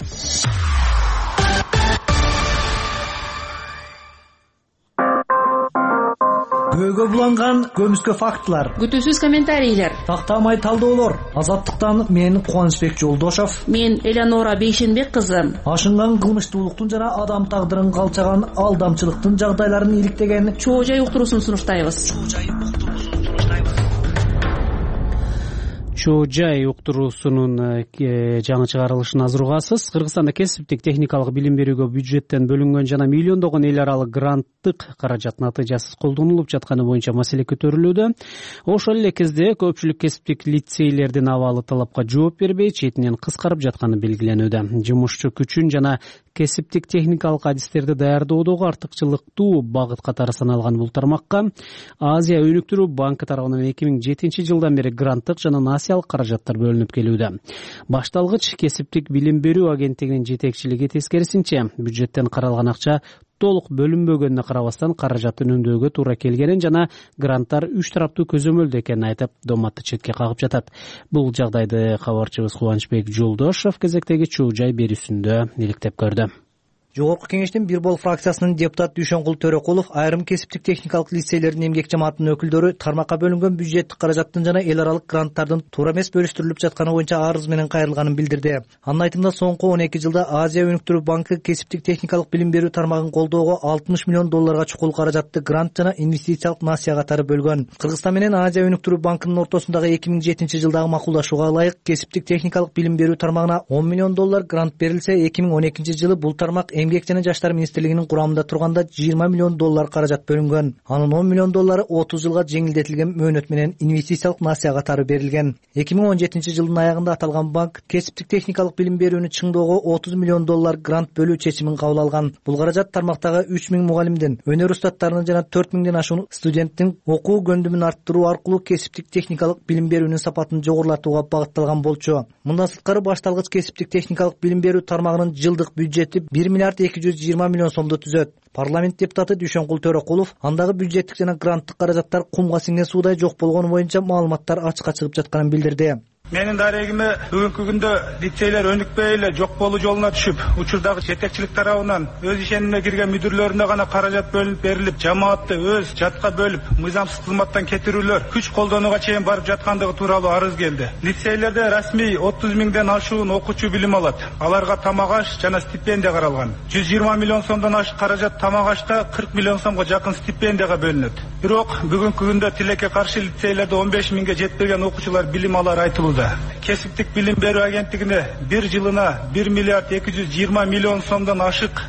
Көйгө буланган көмүскө фактылар, күтүүсүз комментарийлер, тактамай талдоолор. Азаттыктан мен Кубанычбек Жолдошов, мен Элеонора Бейшенбек кызы. Ашынган кылмыштуулуктун жана адам тагдырын калчаган алдамчылыктын жагдайларын иликтеген Чоо Жай уктуруусун сунуштайбыз. Чоо Жай уктуруусунун жаңы чыгарылышын азыр угасыз. Кыргызстанда кесиптик техникалык билим берүүгө бюджеттен бөлүнгөн жана миллиондогон эл аралык гранттык каражат натыйжасыз колдонулуп жатканы боюнча маселе көтөрүлүүдө. Ошол эле кезде көпчүлүк кесиптик лицейлердин абалы талапка жооп бербей, четинен кыскарып жатканы белгиленүүдө. Жумушчу күчүн жана кесиптик техникалык адистерди даярдоодогу артыкчылыктуу багыт катары саналган бул тармакка Азия өнүктүрүү банкы тарабынан эки миң жетинчи жылдан бери гранттык жана насиялык каражаттар бөлүнүп келүүдө. Башталгыч кесиптик билим берүү агенттигинин жетекчилиги тескерисинче бюджеттен каралган акча толук бөлүнбөгөнүнө карабастан каражат үнөмдөөгө туура келгенин жана гранттар үч тараптуу көзөмөлдө экенин айтып, доматты четке кагып жатат. Бул жагдайды кабарчыбыз Кубанычбек Жолдошов кезектеги Чоо Жай берүүсүндө иликтеп көрдү. Жогорку кеңештин бир бол фракциясынын депутаты Дүйшөнкул Төрөкулов айрым кесиптик техникалык лицейлердин эмгек жамаатынын өкүлдөрү тармакка бөлүнгөн бюджеттик каражаттын жана эл аралык гранттардын туура эмес бөлүштүрүлүп жатканы боюнча арыз менен кайрылганын билдирди. Анын айтымында соңку он эки жылда Азия өнүктүрүү банкы кесиптик техникалык билим берүү тармагын колдоого алтымыш миллион долларга чукул каражатты грант жана инвестициялык насыя катары бөлгөн. Кыргызстан менен Азия өнүктүрүү банкынын ортосундагы эки миң жетинчи жылдагы макулдашууга ылайык кесиптик техникалык билим берүү тармагына он миллион доллар грант берилсе, эки миң он экинчи жылы бул тармак эмгек жана жаштар министрлигинин курамында турганда жыйырма миллион доллар каражат бөлүнгөн. Анын он миллион доллары отуз жылга жеңилдетилген мөөнөт менен инвестициялык насыя катары берилген. эки миң он жетинчи жылдын аягында аталган банк кесиптик техникалык билим берүүнү чыңдоого отуз миллион доллар грант бөлүү чечимин кабыл алган. Бул каражат тармактагы үч миң мугалимдин, өнөр устаттарынын жана төрт миңден ашуун студенттин окуу көндүмүн арттыруу аркылуу кесиптик техникалык билим берүүнүн сапатын жогорулатууга багытталган болчу. Мындан сырткары башталгыч кесиптик техникалык билим берүү тармагынын жылдык бюджети бир миллиард эки жүз жыйырма миллион сомду түзөт. Парламент депутаты Дүйшөнкул Төрөкулов андагы бюджеттик жана гранттык каражаттар кумга сиңген суудай жок болгону боюнча маалыматтар ачыкка чыгып жатканын билдирди. Менин дарегиме бүгүнкү күндө лицейлер өнүкпөй эле жок болуу жолуна түшүп, учурдагы жетекчилик тарабынан өз ишенимине кирген мүдүрлөрүнө гана каражат бөлүнүп берилип, жамаатты өз жатка бөлүп, мыйзамсыз кызматтан кетирүүлөр, күч колдонууга чейин барып жаткандыгы тууралуу арыз келди. Лицейлерде расмий отуз миңден ашуун окуучу билим алат. Аларга тамак аш жана стипендия каралган. жүз жыйырма миллион сомдон ашык каражат тамак ашта, кырк миллион сомго жакын стипендияга бөлүнөт. Бирок бүгүнкү күндө тилекке каршы лицейлерде он беш миңге жетпеген окуучулар билим алары айтылууда. Кесиптик билим берүү агенттигине бир жылына бир миллиард эки жүз жыйырма миллион сомдон ашык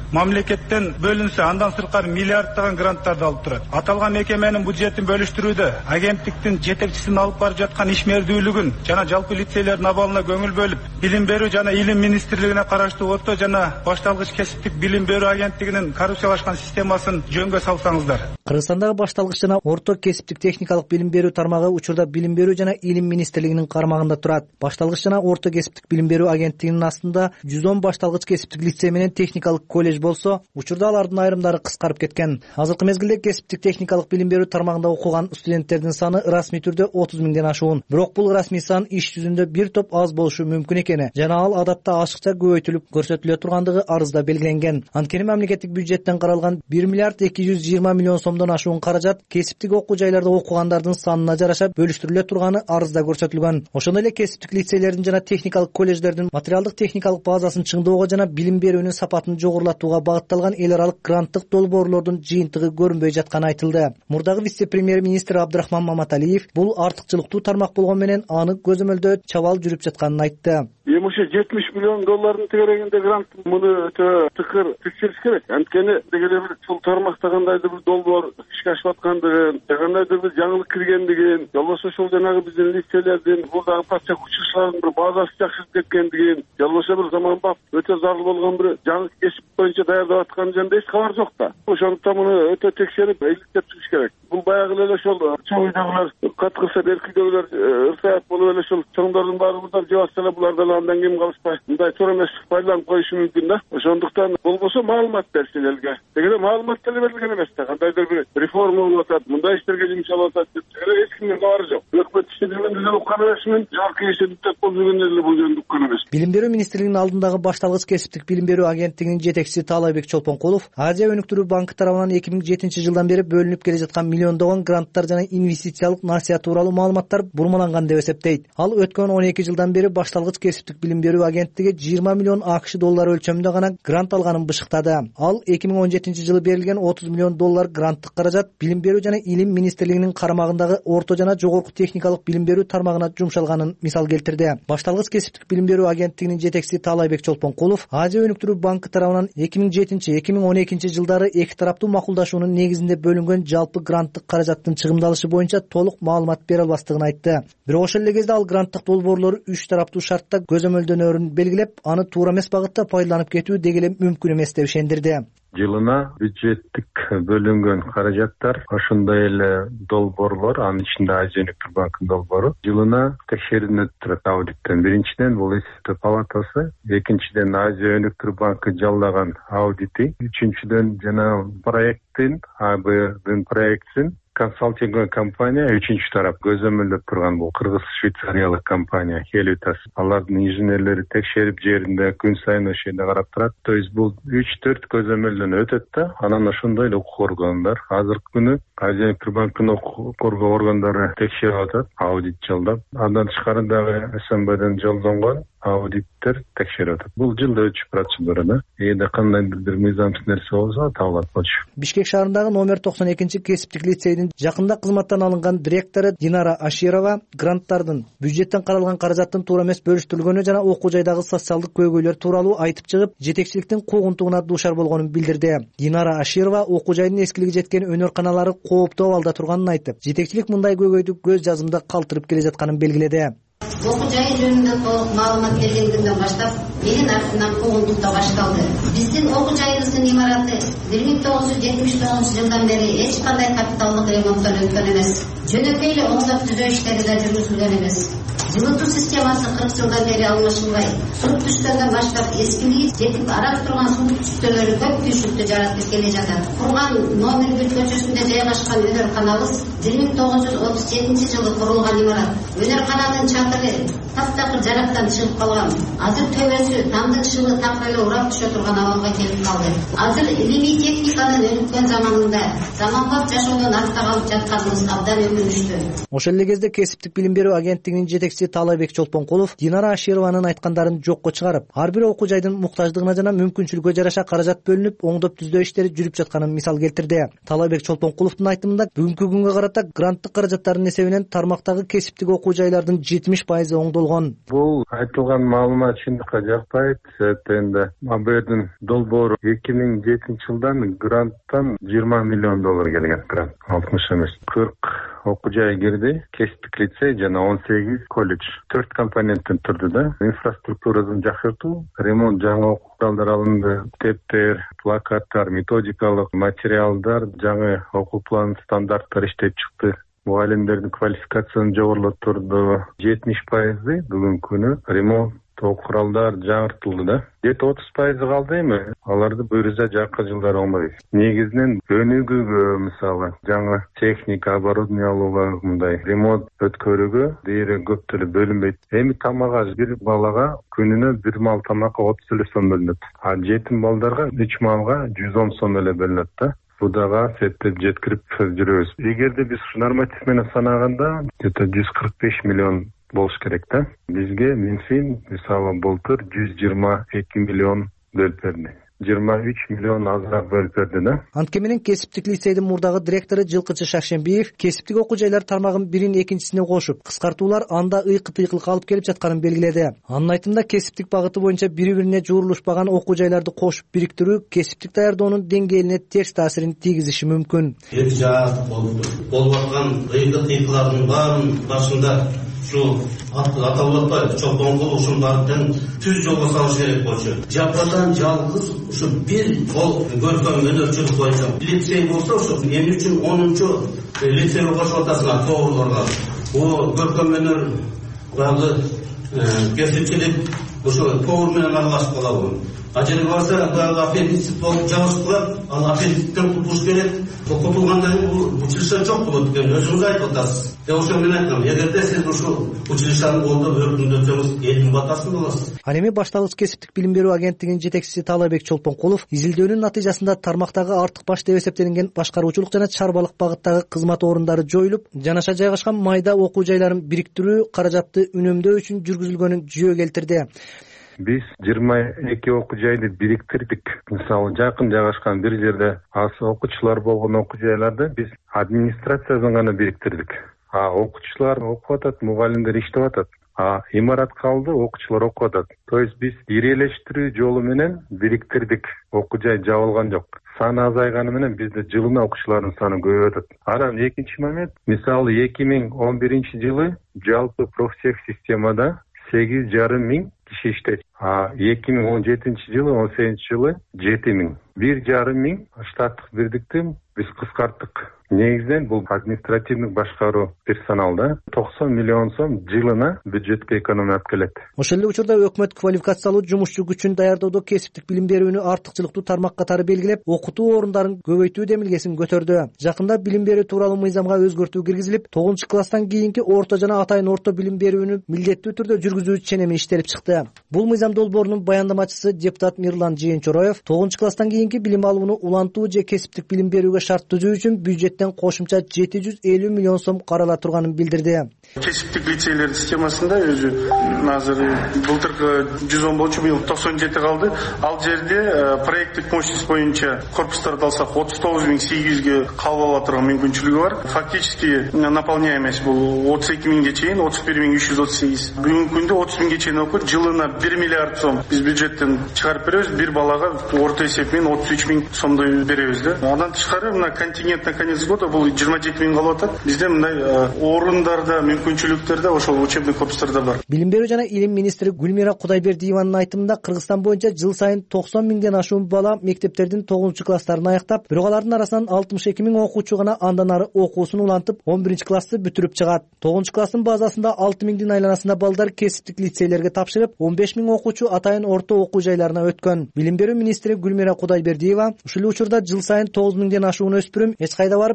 мамлекеттен бөлүнсө андан сырткары миллиарддаган гранттарды алып турат. Аталган мекеменин бюджетин бөлүштүрүүдө агенттиктин жетекчисинин алып барып жаткан ишмердүүлүгүн жана жалпы лицейлердин абалына көңүл бөлүп, билим берүү жана илим министрлигине караштуу орто жана башталгыч кесиптик билим берүү агенттигинин коррупциялашкан системасын жөнгө салсаңыздар. Кыргызстандагы башталгыч жана орто кесиптик техникалык билим берүү тармагы учурда билим берүү жана илим министрлигинин карамагында турат. Башталгыч жана орто кесиптик билим берүү агенттигинин астында жүз он башталгыч кесиптик лицей менен техникалык колледж болсо, учурда алардын айрымдары кыскарып кеткен. Азыркы мезгилде кесиптик техникалык билим берүү тармагында окуган студенттердин саны расмий түрдө отуз миңден ашуун. Бирок бул расмий сан иш жүзүндө бир топ аз болушу мүмкүн экени жана ал адатта ашыкча көбөйтүлүп көрсөтүлө тургандыгы арызда белгиленген. Анткени мамлекеттик бюджеттен каралган бир миллиард эки жүз жыйырма миллион сомдон ашуун каражат кесиптик окуу жайларда окугандардын санына жараша бөлүштүрүлө турганы арызда көрсөтүлгөн. Ошондой эле кесиптик лицейлердин жана техникалык колледждердин материалдык техникалык базасын чыңдоого жана билим берүүнүн сапатын жогорулатууга багытталган эл аралык гранттык долбоорлордун жыйынтыгы көрүнбөй жатканы айтылды. Мурдагы вице-премьер-министр Абдрахман Маматалиев бул артыкчылыктуу тармак болгон менен аны көзөмөлдөө чабал жүрүп жатканын айтты. Эми ошо жетимиш миллион доллардын тегерегинде грант муну өтө тыкыр текшериш керек. Анткени дегеле бир ушул тармакта кандайдыр бир долбоор ишке ашып аткандыгын, кандайдыр бир жаңылык киргендигин, болбосо ошол жанагы биздин лицейлердин бурдагы патча учурларынын бир базасы жакшырып кеткендигин, болбосо бир заманбап өтө зарыл болгон бир жаңы кесип боюнча даярдап атканы жөнүндө эч кабар жок да. Ошондуктан муну өтө текшерип, иликтеп чыгыш керек. Бул баягы эле ошол чоң үйдөгүлөр каткырса эркидөгүлөр ырсаят болуп эле ошол чоңдордун баары мындай жеп атса эле булар дагы андан кийин калышпай мындай туура эмес пайдаланып коюшу мүмкүн да. Ошондуктан болбосо маалымат берсин элге. Дегеле маалымат деле берилген эмес да. Кандайдыр бир реформа болуп атат, мындай иштерге жумшалып атат деп эч кимдин кабары жок. Өкмөт иштегенде деле уккан эмесмин, жогорку кеңеште болуп жүргөндө деле бул жөнүндө уккан эмес. Билим берүү министрлигинин алдындагы башталгыч кесиптик билим берүү агенттигинин жетекчиси Таалайбек Чолпонкулов Азия өнүктүрүү банкы тарабынан эки миң жетинчи жылдан бери бөлүнүп келе жаткан миллиондогон гранттар жана инвестициялык насыят тууралуу маалыматтар бурмаланган деп эсептейт. Ал өткөн он эки жылдан бери башталгыч кесиптик билим берүү агенттиги жыйырма миллион АКШ доллары өлчөмүндө гана грант алганын бышыктады. Ал эки миң он жетинчи жылы берилген отуз миллион доллар гранттык каражат билим берүү жана илим министрлигинин карамагындагы орто жана жогорку техникалык билим берүү тармагына жумшалганын мисал келтирди. Башталгыч кесиптик билим берүү агенттигинин жетекчиси Таалайбек Чолпонкулов Азия өнүктүрүү банкы тарабынан эки миң жетинчи эки миң он экинчи жылдары эки тараптуу макулдашуунун негизинде бөлүнгөн жалпы гранттык каражаттын чыгымдалышы боюнча толук маалымат бере албастыгын айтты. Бирок ошол эле кезде ал гранттык долбоорлору үч тараптуу шартта көзөмөлдөнөрүн белгилеп, аны туура эмес багытта пайдаланып кетүү дегеле мүмкүн эмес деп ишендирди. Жылына бюджеттик бөлүнгөн каражаттар ошондой эле долбоорлор, анын ичинде Азия өнүктүрүү банкынын долбоору жылына текшерилип турат аудиттен. Биринчиден бул эсептөө палатасы, экинчиден Азия өнүктүрүү банкы жаллаган аудити, үчүнчүдөн жана проекттин А Бдин проектин консалтинг компания үчүнчү тарап көзөмөлдөп турган бул кыргыз швейцариялык компания Хелитас. Алардын инженерлери текшерип жеринде күн сайын ошол жерде карап турат. То есть бул үч төрт көзөмөлдөн өтөт да, анан ошондой эле укук органдар азыркы күнү Азия өнүктүрүү банкынын укук коргоо органдары текшерип атат, аудит жолдоп. Андан тышкары дагы СМБден жолдонгон аудиттер текшерип атат. Бул жылда өтүп процедура да. Эгерде кандайдыр бир мыйзамсыз нерсе болсо табылат болчу. Бишкек шаарындагы номер токсон экинчи кесиптик лицейдин жакында кызматтан алынган директору Динара Аширова гранттардын бюджеттен каралган каражаттын туура эмес бөлүштүрүлгөнү жана окуу жайдагы социалдык көйгөйлөр тууралуу айтып чыгып, жетекчиликтин куугунтугуна дуушар болгонун билдирди. Динара Аширова окуу жайдын эскилиги жеткен өнөр-каналары кооптуу абалда турганын айтып, жетекчилик мындай көйгөйдү көз жазымда калтырып келе жатканын белгиледи. Окуу жай жөнүндө толук маалымат берген күндөн баштап менин артымдан куугунтук башталды. Биздин окуу жайыбыздын имараты бир миң тогуз жүз жетимиш тогузунчу жылдан бери эч кандай капиталдык ремонттон өткөн эмес. Жөнөкөй эле оңдоп түзөө иштери да жүргүзүлгөн эмес. Жылытуу системасы кырк жылдан бери алмашылбай, суу түштөрдөн баштап эскилиги жетип арак турган суу түштөлөрү көп түйшүктү жаратып келе жатат. Курган номер бир көчөсүндө жайгашкан өнөр каналыбыз бир миң тогуз жүз отуз жетинчи жылы курулган имарат. Өнөр каналынын чатыры таптакыр жарактан чыгып калган. Азыр төбөсү тамдын шылы так эле урап түшө турган абалга келип калды. Азыр илимий техниканын өнүккөн заманында заманбап жашоодон артта калып жатканыбыз абдан өкүнүчтүү. Ошол эле кезде кесиптик билим берүү агенттигинин жетекчиси Таалайбек Чолпонкулов Динара Ашированын айткандарын жокко чыгарып, ар бир окуу жайдын муктаждыгына жана мүмкүнчүлүгүнө жараша каражат бөлүнүп, оңдоп түздөө иштери жүрүп жатканын мисал келтирди. Таалайбек Чолпонкуловдун айтымында бүгүнкү күнгө карата гранттык каражаттардын эсебинен тармактагы кесиптик окуу жайлардын жетимиш пайызы оңдолгон. Бул айтылган маалымат чындыкка жакпайт. Эми бу жердин долбоору эки миң жетинчи жылдан гранттан жыйырма миллион доллар келген. Грант алтымыш эмес, кырк окуу жай кирди, кесиптик лицей жана он сегиз колледж. Төрт компоненттен турду да. Инфраструктурасын жакшыртуу, ремонт, жаңы окуу куралдар алынды, китептер, плакаттар, методикалык материалдар, жаңы окуу план стандарттар иштеп чыкты. Мугалимдердин квалификациясын жогорултурду. жетимиш пайызы бүгүнкү күнү ремонт, окуу куралдар жаңыртылды да. Где-то отуз пайызы калды эми. Аларды буюрса жакын жылдары оңдойбуз. Негизинен өнүгүүгө, мисалы, жаңы техника, оборудование алууга, мындай ремонт өткөрүүгө дейре көп деле бөлүнбөйт. Эми тамага бир балага күнүнө бир маал тамакка отуз эле сом бөлүнөт. А жетим балдарга үч маалга жүз он сом эле бөлүнөт да. Будага септеп жеткирип жүрөбүз. Эгерде биз норматив менен санаганда где-то жүз кырк беш миллион болуш керек да. Бизге Минфин мисалы былтыр жүз жыйырма эки миллион бөлүп берди. жыйырма үч миллион азыраак бөлүп берди да. Анткени менен кесиптик лицейдин мурдагы директору Жылкычы Шаршембиев кесиптик окуу жайлар тармагын бирин экинчисине кошуп, кыскартуулар анда ыйкы-тыйкылыкка алып келип жатканын белгиледи. Анын айтымында кесиптик багыты боюнча бири-бирине жуурулушпаган окуу жайларды кошуп бириктирүү кесиптик даярдоонун деңгээлине терс таасирин тийгизиши мүмкүн. Эки жаат болуп аткан ыйкы-тыйкылардын баарын башында şu аталып атпайбы, Чолпонкул ушунун баарын түз жолго салыш керек болчу. Жападан жалгыз ушу бир кол көркөм өнөрчүлүк боюнча лицей болсо, ушу эмне үчүн онунчу лицейге кошуп атасыңар тоорлорго. Бул көркөм өнөр багы кесипчилик ушу тоор менен аралашып калабы. А жерге барса, багы аппендицит болуп жабышып калат, ал аппендициттен кутулуш керек. Кутулгандан кийин бул училище жок болот экен, өзүңүз айтып атасыз. Ошо менен айткам, эгерде сиз ушу училищени колдоп өркүндөтсөңүз, элдин батасын болосуз. Ал эми башталгыч кесиптик билим берүү агенттигинин жетекчиси Таалайбек Чолпонкулов изилдөөнүн натыйжасында тармактагы артык баш деп эсептелинген башкаруучулук жана чарбалык багыттагы кызмат орундары жоюлуп, жанаша жайгашкан майда окуу жайларын бириктирүү каражатты үнөмдөө үчүн жүргүзүлгөнүн жүйө келтирди. Биз жыйырма эки окуу жайды бириктирдик. Мисалы, жакын жайгашкан бир жерде аз окуучулар болгон окуу жайларды биз администрациядан гана бириктирдик. А окуучулар окуп атат, мугалимдер иштеп атат. А имарат калды, окуучулар окуп атат. То есть биз ирелештирүү жолу менен бириктирдик. Окуу жай жабылган жок. Саны азайганы менен бизде жылына окуучулардын саны көбөйүп атат. Анан экинчи момент, мисалы эки миң он биринчи жылы жалпы профтех системада сегиз жарым миң киши иштейт. А эки миң он жетинчи жылы, он сегизинчи жылы жети миң. бир жарым миң штаттык бирдикти биз кыскарттык. Негизинен бул административдик башкаруу персоналда токсон миллион сом жылына бюджетке экономия алып келет. Ошол эле учурда өкмөт квалификациялуу жумушчу күчүн даярдоодо кесиптик билим берүүнү артыкчылыктуу тармак катары белгилеп, окутуу орундарын көбөйтүү демилгесин көтөрдү. Жакында билим берүү тууралуу мыйзамга өзгөртүү киргизилип, тогузунчу класстан кийинки орто жана атайын орто билим берүүнү милдеттүү түрдө жүргүзүү ченеми иштелип чыкты. Бул мыйзам долбоорунун баяндамачысы депутат Мирлан Жыйынчороев тогузунчу класстан кийинки билим алууну улантуу же кесиптик билим берүүгө шарт түзүү үчүн бюджеттен кошумча жети жүз элүү миллион сом карала турганын билдирди. Кесиптик лицейлер системасында өзү азыр былтыркы жүз он болчу, быйыл токсон жети калды. Ал жерде проекттик мощность боюнча корпустарды алсак отуз тогуз миң сегиз жүзгө кабыл ала турган мүмкүнчүлүгү бар. Фактически наполняемость бул отуз эки миңге чейин отуз бир миң үч жүз отуз сегиз. Бүгүнкү күндө отуз миңге чейин окуйт. Жылына бир миллиард сом биз бюджеттен чыгарып беребиз. Бир балага орто эсеп менен отуз үч миң сомдой беребиз да. Андан тышкары мына контингент на конец года бул жыйырма жети миң калып атат. Бизде мындай орундарда, мүмкүнчүлүктөрдө ошол учебный корпустарда бар. Билим берүү жана илим министри Гүлмира Кудайбердиеванын айтымында Кыргызстан боюнча жыл сайын токсон миңден ашуун бала мектептердин тогузунчу класстарын аяктап, бирок алардын арасынан алтымыш эки миң окуучу гана андан ары окуусун улантып, он биринчи классты бүтүрүп чыгат. тогузунчу класстын базасында алты миңдин айланасында балдар кесиптик лицейлерге тапшырып, он беш миң окуучу атайын орто окуу жайларына өткөн. Билим берүү министри Гүлмира Кудайбердиева ушул учурда жыл сайын тогуз миңден ашуун өспүрүм эч кайда барып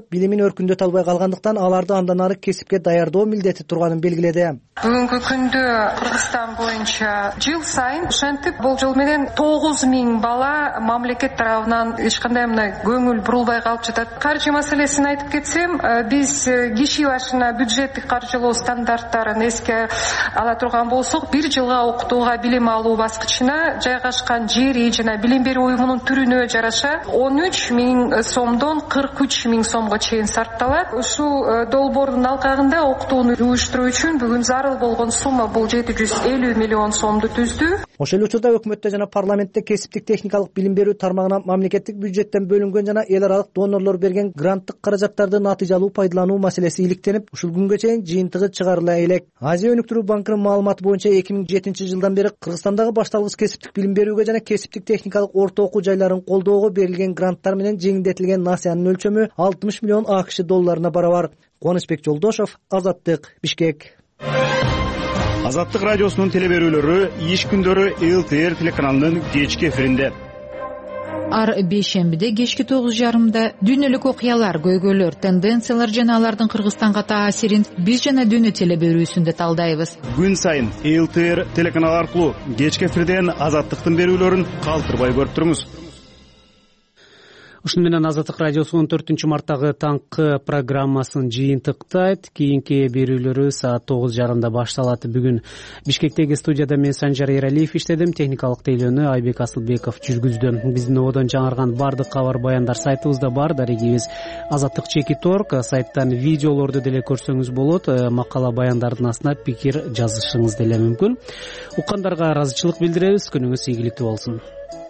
айтып, билимин өркүндөтө албай калгандыктан аларды андан ары кесипке даярдоо милдети турганын белгиледи. Бүгүнкү күндө Кыргызстан боюнча жыл сайын ошентип болжол менен тогуз миң бала мамлекет тарабынан эч кандай мына көңүл бурулбай калып жатат. Каржы маселесин айтып кетсем, биз киши башына бюджеттик каржылоо стандарттарын эске ала турган болсок, бир жылга окутууга билим алуу баскычына жайгашкан жери жана билим берүү уюмунун түрүнө жараша он үч миң сомдон кырк үч миң сомго чейин сарпталат. Ушул долбоордун алкагында окутууну уюштуруу үчүн бүгүн зарыл болгон сумма бул жети жүз элүү миллион сомду түздү. Ошол эле учурда өкмөттө жана парламентте кесиптик техникалык билим берүү тармагына мамлекеттик бюджеттен бөлүнгөн жана эл аралык донорлор берген гранттык каражаттарды натыйжалуу пайдалануу маселеси иликтенип, ушул күнгө чейин жыйынтыгы чыгарыла элек. Азия өнүктүрүү банкынын маалыматы боюнча эки миң жетинчи жылдан бери Кыргызстандагы башталгыч кесиптик билим берүүгө жана кесиптик техникалык орто окуу жайларын колдоого берилген гранттар менен жеңилдетилген насыянын өлчөмү алтымыш миллион АКШ долларына барабар. Кубанычбек Жолдошов, Азаттык, Бишкек. Азаттык радиосунун теле берүүлөрү иш күндөрү эл тэ эр телеканалынын кечки эфиринде. Ар бейшембиде кечки тогуз жарымда дүйнөлүк окуялар, көйгөйлөр, тенденциялар жана алардын Кыргызстанга таасирин биз жана дүйнө теле берүүсүндө талдайбыз. Күн сайын эл тэ эр телеканалы аркылуу кечки эфирден Азаттыктын берүүлөрүн калтырбай көрүп туруңуз. Ушуну менен Азаттык радиосунун төртүнчү марттагы таңкы программасын жыйынтыктайт. Кийинки берүүлөрү саат тогуз жарымда башталат. Бүгүн Бишкектеги студияда мен Санжар Эралиев иштедим, техникалык тейлөөнү Айбек Асылбеков жүргүздү. Биздин ободон жаңырган бардык кабар баяндар сайтыбызда бар. Дарегибиз Азаттык чеки торг. Сайттан видеолорду деле көрсөңүз болот. Макала баяндардын астына пикир жазышыңыз деле мүмкүн. Уккандарга ыраазычылык билдиребиз. Күнүңүз ийгиликтүү болсун.